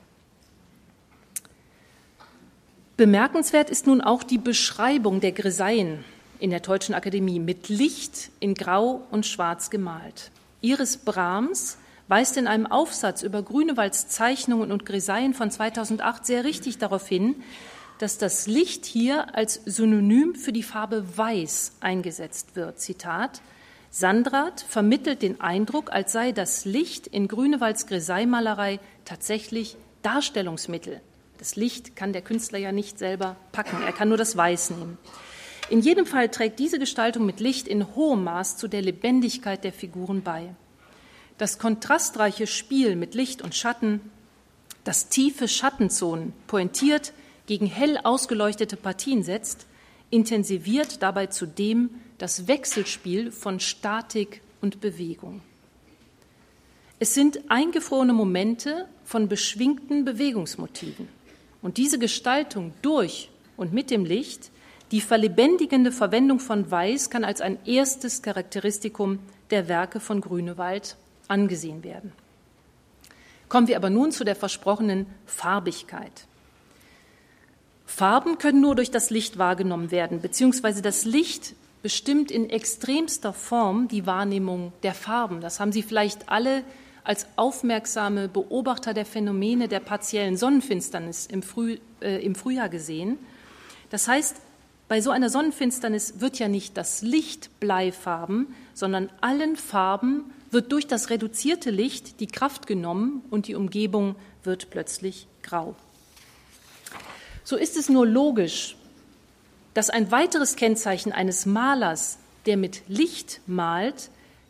Bemerkenswert ist nun auch die Beschreibung der Grisaillen in der Deutschen Akademie mit Licht in Grau und Schwarz gemalt. Iris Brahms weist in einem Aufsatz über Grünewalds Zeichnungen und Grisaillen von zweitausendacht sehr richtig darauf hin, dass das Licht hier als Synonym für die Farbe Weiß eingesetzt wird. Zitat: Sandrath vermittelt den Eindruck, als sei das Licht in Grünewalds Grisaille-Malerei tatsächlich Darstellungsmittel. Das Licht kann der Künstler ja nicht selber packen, er kann nur das Weiß nehmen. In jedem Fall trägt diese Gestaltung mit Licht in hohem Maß zu der Lebendigkeit der Figuren bei. Das kontrastreiche Spiel mit Licht und Schatten, das tiefe Schattenzonen pointiert gegen hell ausgeleuchtete Partien setzt, intensiviert dabei zudem das Wechselspiel von Statik und Bewegung. Es sind eingefrorene Momente von beschwingten Bewegungsmotiven. Und diese Gestaltung durch und mit dem Licht, die verlebendigende Verwendung von Weiß, kann als ein erstes Charakteristikum der Werke von Grünewald angesehen werden. Kommen wir aber nun zu der versprochenen Farbigkeit. Farben können nur durch das Licht wahrgenommen werden, beziehungsweise das Licht bestimmt in extremster Form die Wahrnehmung der Farben. Das haben Sie vielleicht alle als aufmerksame Beobachter der Phänomene der partiellen Sonnenfinsternis im, Früh, äh, im Frühjahr gesehen. Das heißt, bei so einer Sonnenfinsternis wird ja nicht das Licht bleifarben, sondern allen Farben wird durch das reduzierte Licht die Kraft genommen und die Umgebung wird plötzlich grau. So ist es nur logisch, dass ein weiteres Kennzeichen eines Malers, der mit Licht malt,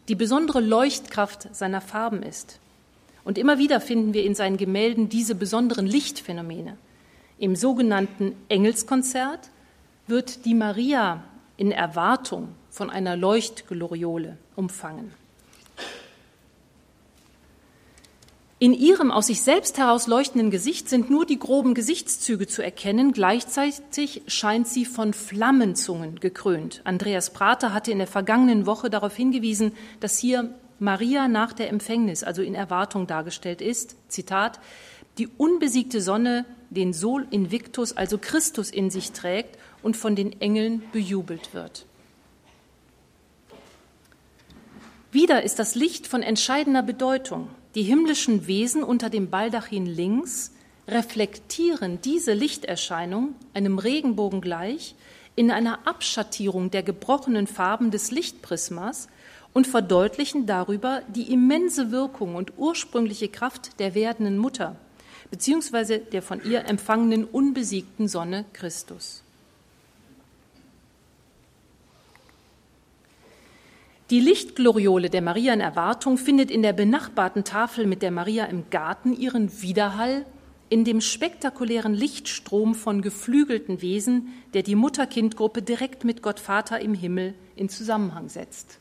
die besondere Leuchtkraft seiner Farben ist. Und immer wieder finden wir in seinen Gemälden diese besonderen Lichtphänomene. Im sogenannten Engelskonzert wird die Maria in Erwartung von einer Leuchtgloriole umfangen. In ihrem aus sich selbst heraus leuchtenden Gesicht sind nur die groben Gesichtszüge zu erkennen. Gleichzeitig scheint sie von Flammenzungen gekrönt. Andreas Prater hatte in der vergangenen Woche darauf hingewiesen, dass hier Maria nach der Empfängnis, also in Erwartung dargestellt ist. Zitat: Die unbesiegte Sonne den Sol Invictus, also Christus, in sich trägt und von den Engeln bejubelt wird. Wieder ist das Licht von entscheidender Bedeutung. Die himmlischen Wesen unter dem Baldachin links reflektieren diese Lichterscheinung, einem Regenbogen gleich, in einer Abschattierung der gebrochenen Farben des Lichtprismas und verdeutlichen darüber die immense Wirkung und ursprüngliche Kraft der werdenden Mutter, beziehungsweise der von ihr empfangenen unbesiegten Sonne Christus. Die Lichtgloriole der Maria in Erwartung findet in der benachbarten Tafel mit der Maria im Garten ihren Widerhall in dem spektakulären Lichtstrom von geflügelten Wesen, der die Mutter-Kind-Gruppe direkt mit Gott Vater im Himmel in Zusammenhang setzt.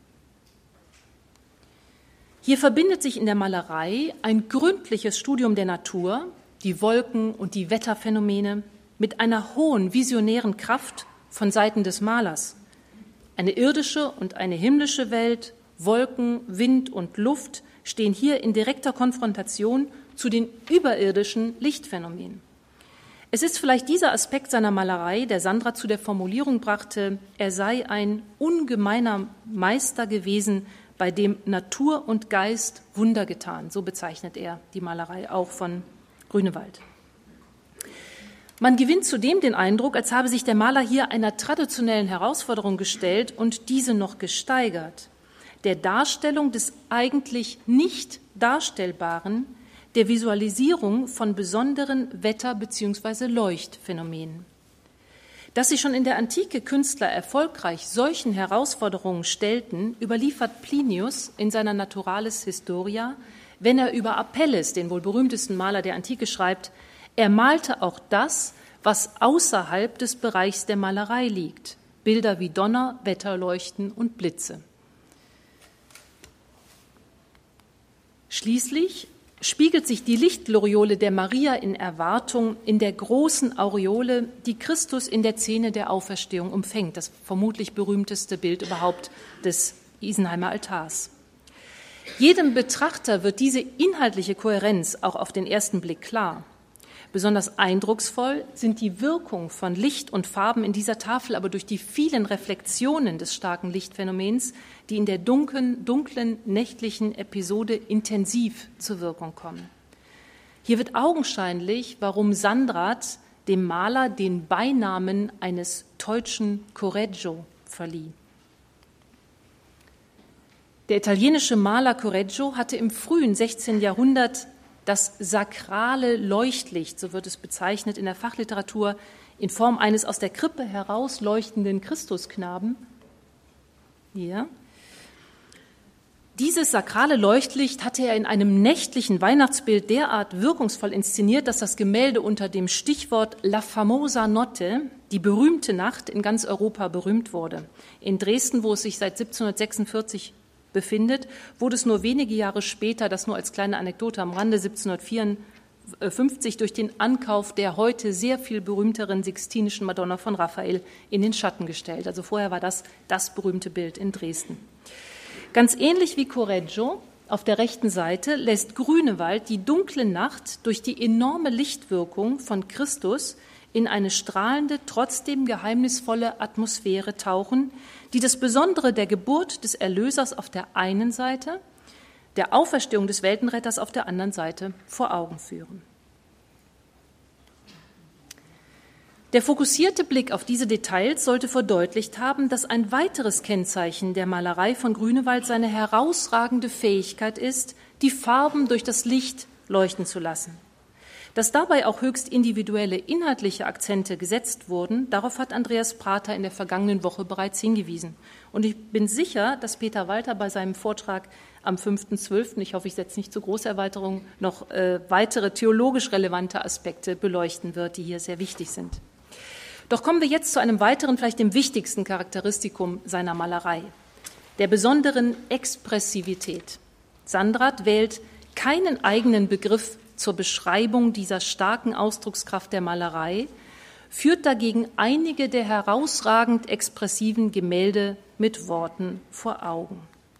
Hier verbindet sich in der Malerei ein gründliches Studium der Natur, die Wolken und die Wetterphänomene, mit einer hohen visionären Kraft von Seiten des Malers. Eine irdische und eine himmlische Welt, Wolken, Wind und Luft stehen hier in direkter Konfrontation zu den überirdischen Lichtphänomenen. Es ist vielleicht dieser Aspekt seiner Malerei, der Sandra zu der Formulierung brachte, er sei ein ungemeiner Meister gewesen, bei dem Natur und Geist Wunder getan. So bezeichnet er die Malerei auch von Grünewald. Man gewinnt zudem den Eindruck, als habe sich der Maler hier einer traditionellen Herausforderung gestellt und diese noch gesteigert, der Darstellung des eigentlich nicht Darstellbaren, der Visualisierung von besonderen Wetter- bzw. Leuchtphänomenen. Dass sich schon in der Antike Künstler erfolgreich solchen Herausforderungen stellten, überliefert Plinius in seiner Naturalis Historia, wenn er über Apelles, den wohl berühmtesten Maler der Antike, schreibt: Er malte auch das, was außerhalb des Bereichs der Malerei liegt, Bilder wie Donner, Wetterleuchten und Blitze. Schließlich spiegelt sich die Lichtgloriole der Maria in Erwartung in der großen Aureole, die Christus in der Szene der Auferstehung umfängt, das vermutlich berühmteste Bild überhaupt des Isenheimer Altars. Jedem Betrachter wird diese inhaltliche Kohärenz auch auf den ersten Blick klar. Besonders eindrucksvoll sind die Wirkung von Licht und Farben in dieser Tafel, aber durch die vielen Reflexionen des starken Lichtphänomens, die in der dunklen, dunklen nächtlichen Episode intensiv zur Wirkung kommen. Hier wird augenscheinlich, warum Sandrat dem Maler den Beinamen eines deutschen Correggio verlieh. Der italienische Maler Correggio hatte im frühen sechzehnten Jahrhundert das sakrale Leuchtlicht, so wird es bezeichnet in der Fachliteratur, in Form eines aus der Krippe herausleuchtenden Christusknaben. Hier. Dieses sakrale Leuchtlicht hatte er in einem nächtlichen Weihnachtsbild derart wirkungsvoll inszeniert, dass das Gemälde unter dem Stichwort La famosa notte, die berühmte Nacht, in ganz Europa berühmt wurde. In Dresden, wo es sich seit siebzehnhundertsechsundvierzig befindet, wurde es nur wenige Jahre später, das nur als kleine Anekdote am Rande, siebzehnhundertvierundfünfzig durch den Ankauf der heute sehr viel berühmteren Sixtinischen Madonna von Raphael in den Schatten gestellt. Also vorher war das das berühmte Bild in Dresden. Ganz ähnlich wie Correggio auf der rechten Seite lässt Grünewald die dunkle Nacht durch die enorme Lichtwirkung von Christus in eine strahlende, trotzdem geheimnisvolle Atmosphäre tauchen, die das Besondere der Geburt des Erlösers auf der einen Seite, der Auferstehung des Weltenretters auf der anderen Seite vor Augen führen. Der fokussierte Blick auf diese Details sollte verdeutlicht haben, dass ein weiteres Kennzeichen der Malerei von Grünewald seine herausragende Fähigkeit ist, die Farben durch das Licht leuchten zu lassen. Dass dabei auch höchst individuelle inhaltliche Akzente gesetzt wurden, darauf hat Andreas Prater in der vergangenen Woche bereits hingewiesen. Und ich bin sicher, dass Peter Walter bei seinem Vortrag am fünften zwölften, ich hoffe, ich setze nicht zu große Erweiterungen, noch äh, weitere theologisch relevante Aspekte beleuchten wird, die hier sehr wichtig sind. Doch kommen wir jetzt zu einem weiteren, vielleicht dem wichtigsten Charakteristikum seiner Malerei, der besonderen Expressivität. Sandrart wählt keinen eigenen Begriff zur Beschreibung dieser starken Ausdruckskraft der Malerei, führt dagegen einige der herausragend expressiven Gemälde mit Worten vor Augen.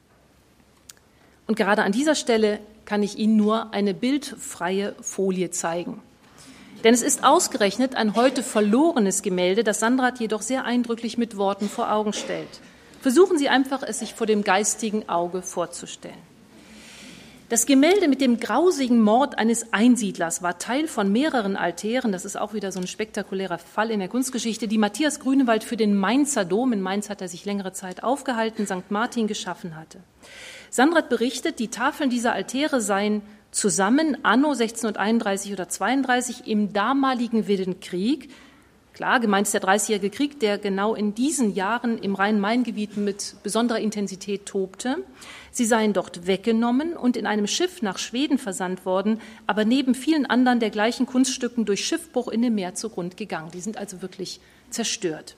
Und gerade an dieser Stelle kann ich Ihnen nur eine bildfreie Folie zeigen. Denn es ist ausgerechnet ein heute verlorenes Gemälde, das Sandrart jedoch sehr eindrücklich mit Worten vor Augen stellt. Versuchen Sie einfach, es sich vor dem geistigen Auge vorzustellen. Das Gemälde mit dem grausigen Mord eines Einsiedlers war Teil von mehreren Altären, das ist auch wieder so ein spektakulärer Fall in der Kunstgeschichte, die Matthias Grünewald für den Mainzer Dom, in Mainz hat er sich längere Zeit aufgehalten, Sankt Martin geschaffen hatte. Sandrart berichtet, die Tafeln dieser Altäre seien zusammen anno sechzehnhunderteinunddreißig oder zweiunddreißig im damaligen Wilden Krieg, klar, gemeint ist der Dreißigjährige Krieg, der genau in diesen Jahren im Rhein-Main-Gebiet mit besonderer Intensität tobte. Sie seien dort weggenommen und in einem Schiff nach Schweden versandt worden, aber neben vielen anderen der gleichen Kunststücken durch Schiffbruch in dem Meer zugrund gegangen. Die sind also wirklich zerstört.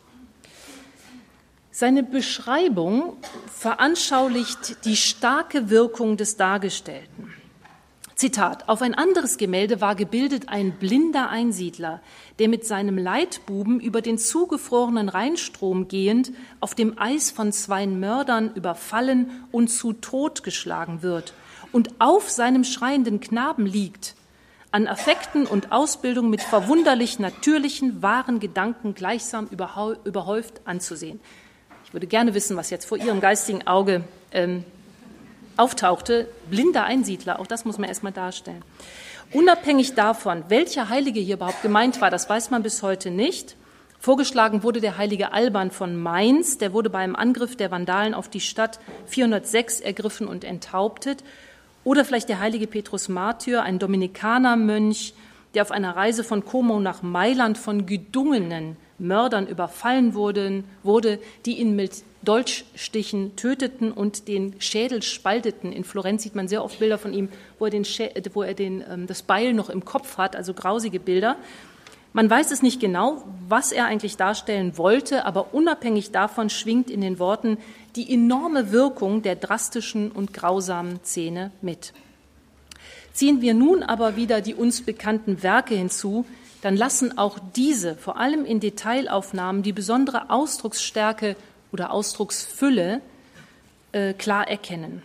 Seine Beschreibung veranschaulicht die starke Wirkung des Dargestellten. Zitat: Auf ein anderes Gemälde war gebildet ein blinder Einsiedler, der mit seinem Leitbuben über den zugefrorenen Rheinstrom gehend auf dem Eis von zwei Mördern überfallen und zu Tod geschlagen wird und auf seinem schreienden Knaben liegt, an Affekten und Ausbildung mit verwunderlich natürlichen, wahren Gedanken gleichsam überhäuft anzusehen. Ich würde gerne wissen, was jetzt vor Ihrem geistigen Auge ähm, auftauchte, blinder Einsiedler, auch das muss man erstmal darstellen. Unabhängig davon, welcher Heilige hier überhaupt gemeint war, das weiß man bis heute nicht. Vorgeschlagen wurde der heilige Alban von Mainz, der wurde beim Angriff der Vandalen auf die Stadt vierhundertsechs ergriffen und enthauptet. Oder vielleicht der heilige Petrus Martyr, ein Dominikanermönch, der auf einer Reise von Como nach Mailand von gedungenen Mördern überfallen wurde, wurde, die ihn mit Dolchstichen töteten und den Schädel spalteten. In Florenz sieht man sehr oft Bilder von ihm, wo er, den, wo er den, das Beil noch im Kopf hat, also grausige Bilder. Man weiß es nicht genau, was er eigentlich darstellen wollte, aber unabhängig davon schwingt in den Worten die enorme Wirkung der drastischen und grausamen Szene mit. Ziehen wir nun aber wieder die uns bekannten Werke hinzu, dann lassen auch diese, vor allem in Detailaufnahmen, die besondere Ausdrucksstärke oder Ausdrucksfülle äh, klar erkennen.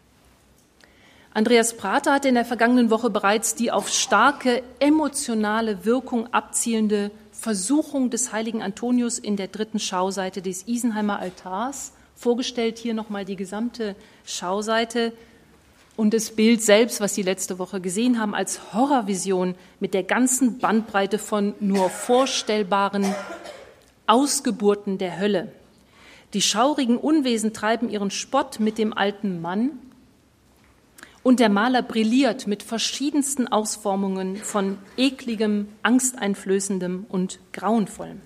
Andreas Prater hatte in der vergangenen Woche bereits die auf starke emotionale Wirkung abzielende Versuchung des heiligen Antonius in der dritten Schauseite des Isenheimer Altars vorgestellt. Hier nochmal die gesamte Schauseite und das Bild selbst, was Sie letzte Woche gesehen haben, als Horrorvision mit der ganzen Bandbreite von nur vorstellbaren Ausgeburten der Hölle. Die schaurigen Unwesen treiben ihren Spott mit dem alten Mann und der Maler brilliert mit verschiedensten Ausformungen von ekligem, angsteinflößendem und grauenvollem.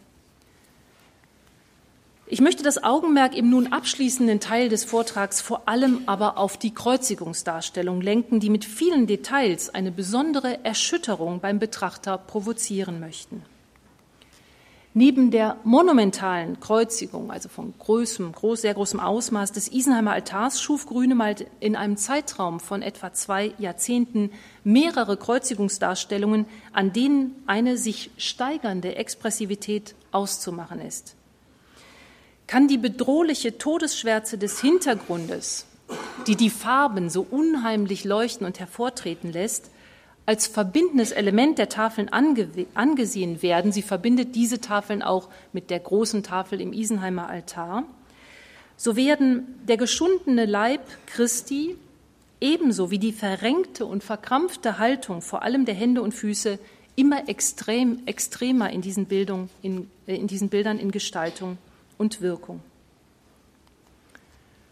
Ich möchte das Augenmerk im nun abschließenden Teil des Vortrags vor allem aber auf die Kreuzigungsdarstellung lenken, die mit vielen Details eine besondere Erschütterung beim Betrachter provozieren möchten. Neben der monumentalen Kreuzigung, also von großem, groß, sehr großem Ausmaß des Isenheimer Altars, schuf Grünewald in einem Zeitraum von etwa zwei Jahrzehnten mehrere Kreuzigungsdarstellungen, an denen eine sich steigernde Expressivität auszumachen ist. Kann die bedrohliche Todesschwärze des Hintergrundes, die die Farben so unheimlich leuchten und hervortreten lässt, als verbindendes Element der Tafeln ange- angesehen werden. Sie verbindet diese Tafeln auch mit der großen Tafel im Isenheimer Altar. So werden der geschundene Leib Christi ebenso wie die verrenkte und verkrampfte Haltung, vor allem der Hände und Füße, immer extrem, extremer in diesen, Bildung, in, in diesen Bildern in Gestaltung und Wirkung.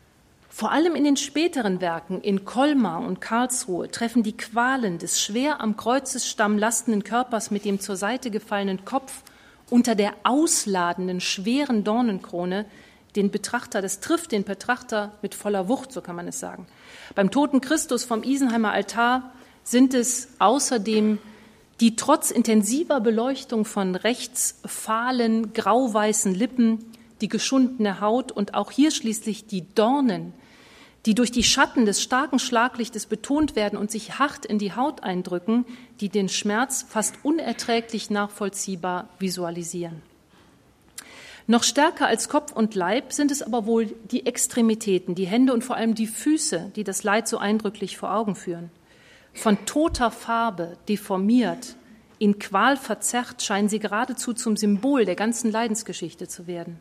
Vor allem in den späteren Werken in Colmar und Karlsruhe treffen die Qualen des schwer am Kreuzesstamm lastenden Körpers mit dem zur Seite gefallenen Kopf unter der ausladenden, schweren Dornenkrone den Betrachter, das trifft den Betrachter mit voller Wucht, so kann man es sagen. Beim toten Christus vom Isenheimer Altar sind es außerdem die trotz intensiver Beleuchtung von rechts fahlen, grauweißen Lippen, die geschundene Haut und auch hier schließlich die Dornen, die durch die Schatten des starken Schlaglichtes betont werden und sich hart in die Haut eindrücken, die den Schmerz fast unerträglich nachvollziehbar visualisieren. Noch stärker als Kopf und Leib sind es aber wohl die Extremitäten, die Hände und vor allem die Füße, die das Leid so eindrücklich vor Augen führen. Von toter Farbe, deformiert, in Qual verzerrt, scheinen sie geradezu zum Symbol der ganzen Leidensgeschichte zu werden.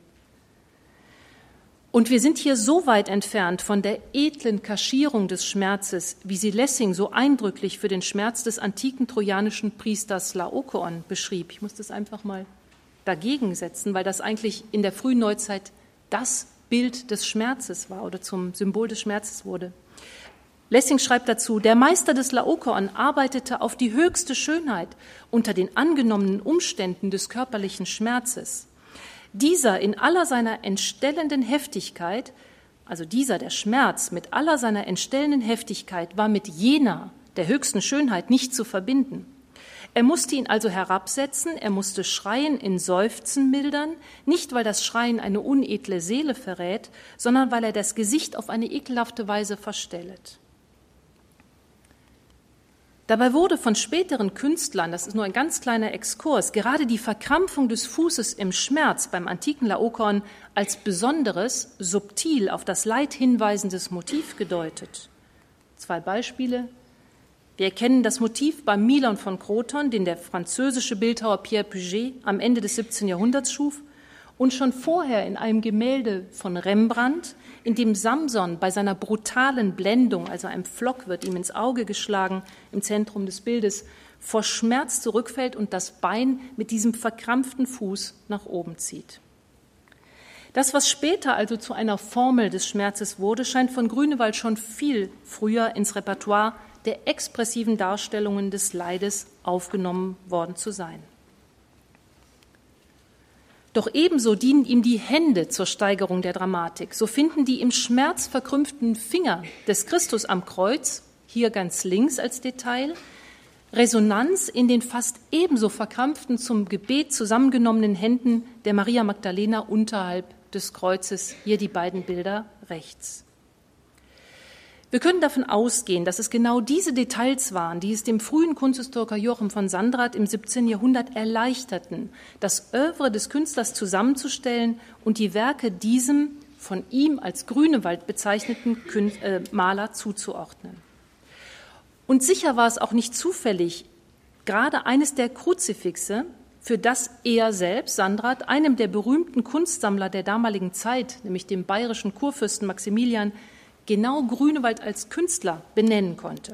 Und wir sind hier so weit entfernt von der edlen Kaschierung des Schmerzes, wie sie Lessing so eindrücklich für den Schmerz des antiken trojanischen Priesters Laokoon beschrieb. Ich muss das einfach mal dagegen setzen, weil das eigentlich in der frühen Neuzeit das Bild des Schmerzes war oder zum Symbol des Schmerzes wurde. Lessing schreibt dazu, der Meister des Laokoon arbeitete auf die höchste Schönheit unter den angenommenen Umständen des körperlichen Schmerzes. Dieser in aller seiner entstellenden Heftigkeit, also dieser, der Schmerz mit aller seiner entstellenden Heftigkeit, war mit jener, der höchsten Schönheit, nicht zu verbinden. Er musste ihn also herabsetzen, er musste Schreien in Seufzen mildern, nicht weil das Schreien eine unedle Seele verrät, sondern weil er das Gesicht auf eine ekelhafte Weise verstellet. Dabei wurde von späteren Künstlern, das ist nur ein ganz kleiner Exkurs, gerade die Verkrampfung des Fußes im Schmerz beim antiken Laokoon als besonderes, subtil auf das Leid hinweisendes Motiv gedeutet. Zwei Beispiele. Wir erkennen das Motiv beim Milon von Kroton, den der französische Bildhauer Pierre Puget am Ende des siebzehnten Jahrhunderts schuf, und schon vorher in einem Gemälde von Rembrandt, in dem Samson bei seiner brutalen Blendung, also ein Pflock wird ihm ins Auge geschlagen, im Zentrum des Bildes, vor Schmerz zurückfällt und das Bein mit diesem verkrampften Fuß nach oben zieht. Das, was später also zu einer Formel des Schmerzes wurde, scheint von Grünewald schon viel früher ins Repertoire der expressiven Darstellungen des Leides aufgenommen worden zu sein. Doch ebenso dienen ihm die Hände zur Steigerung der Dramatik. So finden die im Schmerz verkrümpften Finger des Christus am Kreuz, hier ganz links als Detail, Resonanz in den fast ebenso verkrampften zum Gebet zusammengenommenen Händen der Maria Magdalena unterhalb des Kreuzes, hier die beiden Bilder rechts. Wir können davon ausgehen, dass es genau diese Details waren, die es dem frühen Kunsthistoriker Joachim von Sandrart im siebzehnten Jahrhundert erleichterten, das Œuvre des Künstlers zusammenzustellen und die Werke diesem von ihm als Grünewald bezeichneten Maler zuzuordnen. Und sicher war es auch nicht zufällig, gerade eines der Kruzifixe, für das er selbst, Sandrart, einem der berühmten Kunstsammler der damaligen Zeit, nämlich dem bayerischen Kurfürsten Maximilian, genau Grünewald als Künstler benennen konnte.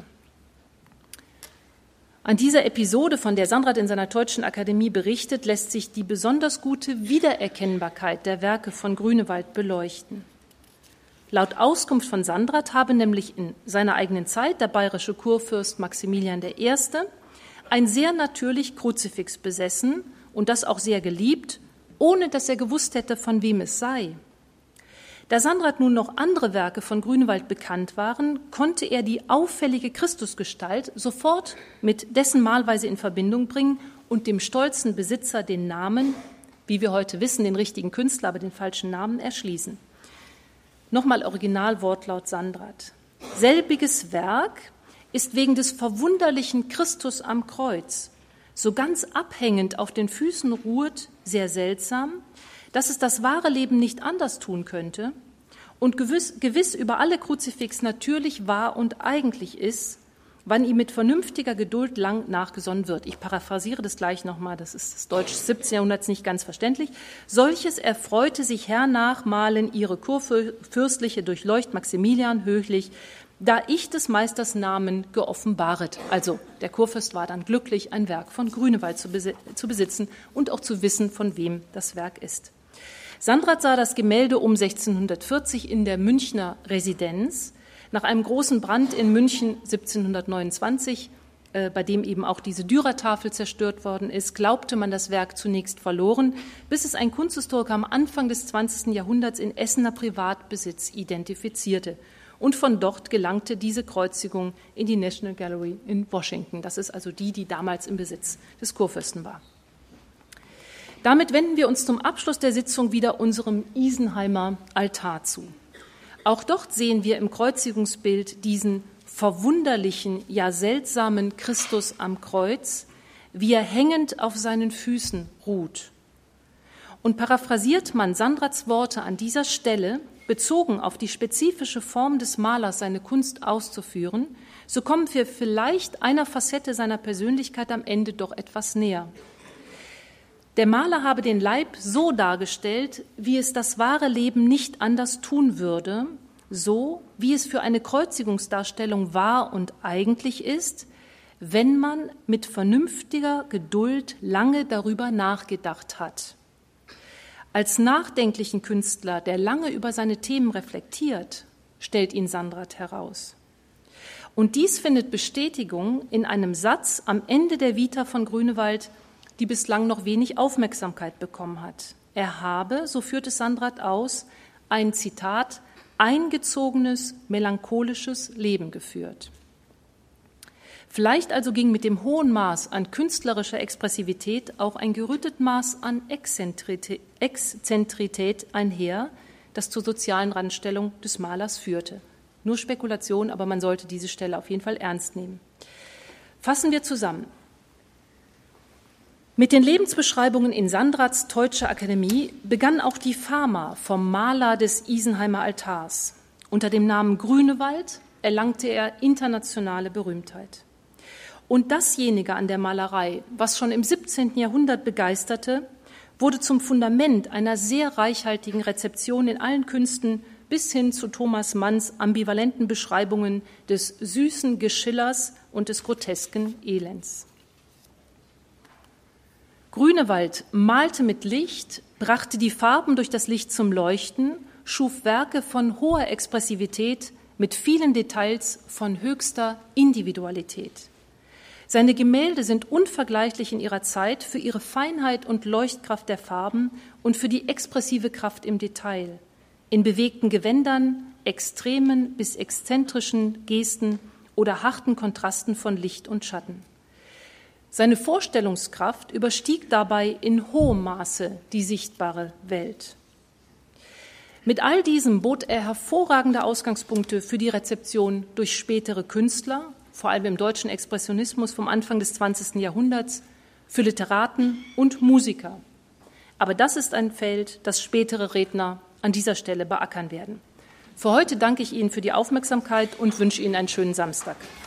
An dieser Episode, von der Sandrart in seiner Deutschen Akademie berichtet, lässt sich die besonders gute Wiedererkennbarkeit der Werke von Grünewald beleuchten. Laut Auskunft von Sandrart habe nämlich in seiner eigenen Zeit der bayerische Kurfürst Maximilian der Erste ein sehr natürlich Kruzifix besessen und das auch sehr geliebt, ohne dass er gewusst hätte, von wem es sei. Da Sandrart nun noch andere Werke von Grünewald bekannt waren, konnte er die auffällige Christusgestalt sofort mit dessen Malweise in Verbindung bringen und dem stolzen Besitzer den Namen, wie wir heute wissen, den richtigen Künstler, aber den falschen Namen erschließen. Nochmal Originalwortlaut Sandrart. Selbiges Werk ist wegen des verwunderlichen Christus am Kreuz, so ganz abhängend auf den Füßen ruht, sehr seltsam, dass es das wahre Leben nicht anders tun könnte und gewiss, gewiss über alle Kruzifix natürlich wahr und eigentlich ist, wann ihm mit vernünftiger Geduld lang nachgesonnen wird. Ich paraphrasiere das gleich nochmal, das ist das Deutsch des siebzehnten Jahrhunderts nicht ganz verständlich. Solches erfreute sich hernach malen ihre kurfürstliche Durchleucht Maximilian höchlich, da ich des Meisters Namen geoffenbaret. Also der Kurfürst war dann glücklich, ein Werk von Grünewald zu besitzen und auch zu wissen, von wem das Werk ist. Sandrart sah das Gemälde um sechzehnhundertvierzig in der Münchner Residenz. Nach einem großen Brand in München siebzehnhundertneunundzwanzig, äh, bei dem eben auch diese Dürertafel zerstört worden ist, glaubte man das Werk zunächst verloren, bis es ein Kunsthistoriker am Anfang des zwanzigsten Jahrhunderts in Essener Privatbesitz identifizierte. Und von dort gelangte diese Kreuzigung in die National Gallery in Washington. Das ist also die, die damals im Besitz des Kurfürsten war. Damit wenden wir uns zum Abschluss der Sitzung wieder unserem Isenheimer Altar zu. Auch dort sehen wir im Kreuzigungsbild diesen verwunderlichen, ja seltsamen Christus am Kreuz, wie er hängend auf seinen Füßen ruht. Und paraphrasiert man Sandrarts Worte an dieser Stelle, bezogen auf die spezifische Form des Malers, seine Kunst auszuführen, so kommen wir vielleicht einer Facette seiner Persönlichkeit am Ende doch etwas näher. Der Maler habe den Leib so dargestellt, wie es das wahre Leben nicht anders tun würde, so wie es für eine Kreuzigungsdarstellung wahr und eigentlich ist, wenn man mit vernünftiger Geduld lange darüber nachgedacht hat. Als nachdenklichen Künstler, der lange über seine Themen reflektiert, stellt ihn Sandrart heraus. Und dies findet Bestätigung in einem Satz am Ende der Vita von Grünewald, die bislang noch wenig Aufmerksamkeit bekommen hat. Er habe, so führt es Sandrart aus, ein Zitat, eingezogenes, melancholisches Leben geführt. Vielleicht also ging mit dem hohen Maß an künstlerischer Expressivität auch ein gerüttet Maß an Exzentrität einher, das zur sozialen Randstellung des Malers führte. Nur Spekulation, aber man sollte diese Stelle auf jeden Fall ernst nehmen. Fassen wir zusammen. Mit den Lebensbeschreibungen in Sandrarts Teutscher Akademie begann auch die Fama vom Maler des Isenheimer Altars. Unter dem Namen Grünewald erlangte er internationale Berühmtheit. Und dasjenige an der Malerei, was schon im siebzehnten Jahrhundert begeisterte, wurde zum Fundament einer sehr reichhaltigen Rezeption in allen Künsten bis hin zu Thomas Manns ambivalenten Beschreibungen des süßen Geschillers und des grotesken Elends. Grünewald malte mit Licht, brachte die Farben durch das Licht zum Leuchten, schuf Werke von hoher Expressivität mit vielen Details von höchster Individualität. Seine Gemälde sind unvergleichlich in ihrer Zeit für ihre Feinheit und Leuchtkraft der Farben und für die expressive Kraft im Detail. In bewegten Gewändern, extremen bis exzentrischen Gesten oder harten Kontrasten von Licht und Schatten. Seine Vorstellungskraft überstieg dabei in hohem Maße die sichtbare Welt. Mit all diesem bot er hervorragende Ausgangspunkte für die Rezeption durch spätere Künstler, vor allem im deutschen Expressionismus vom Anfang des zwanzigsten Jahrhunderts, für Literaten und Musiker. Aber das ist ein Feld, das spätere Redner an dieser Stelle beackern werden. Für heute danke ich Ihnen für die Aufmerksamkeit und wünsche Ihnen einen schönen Samstag.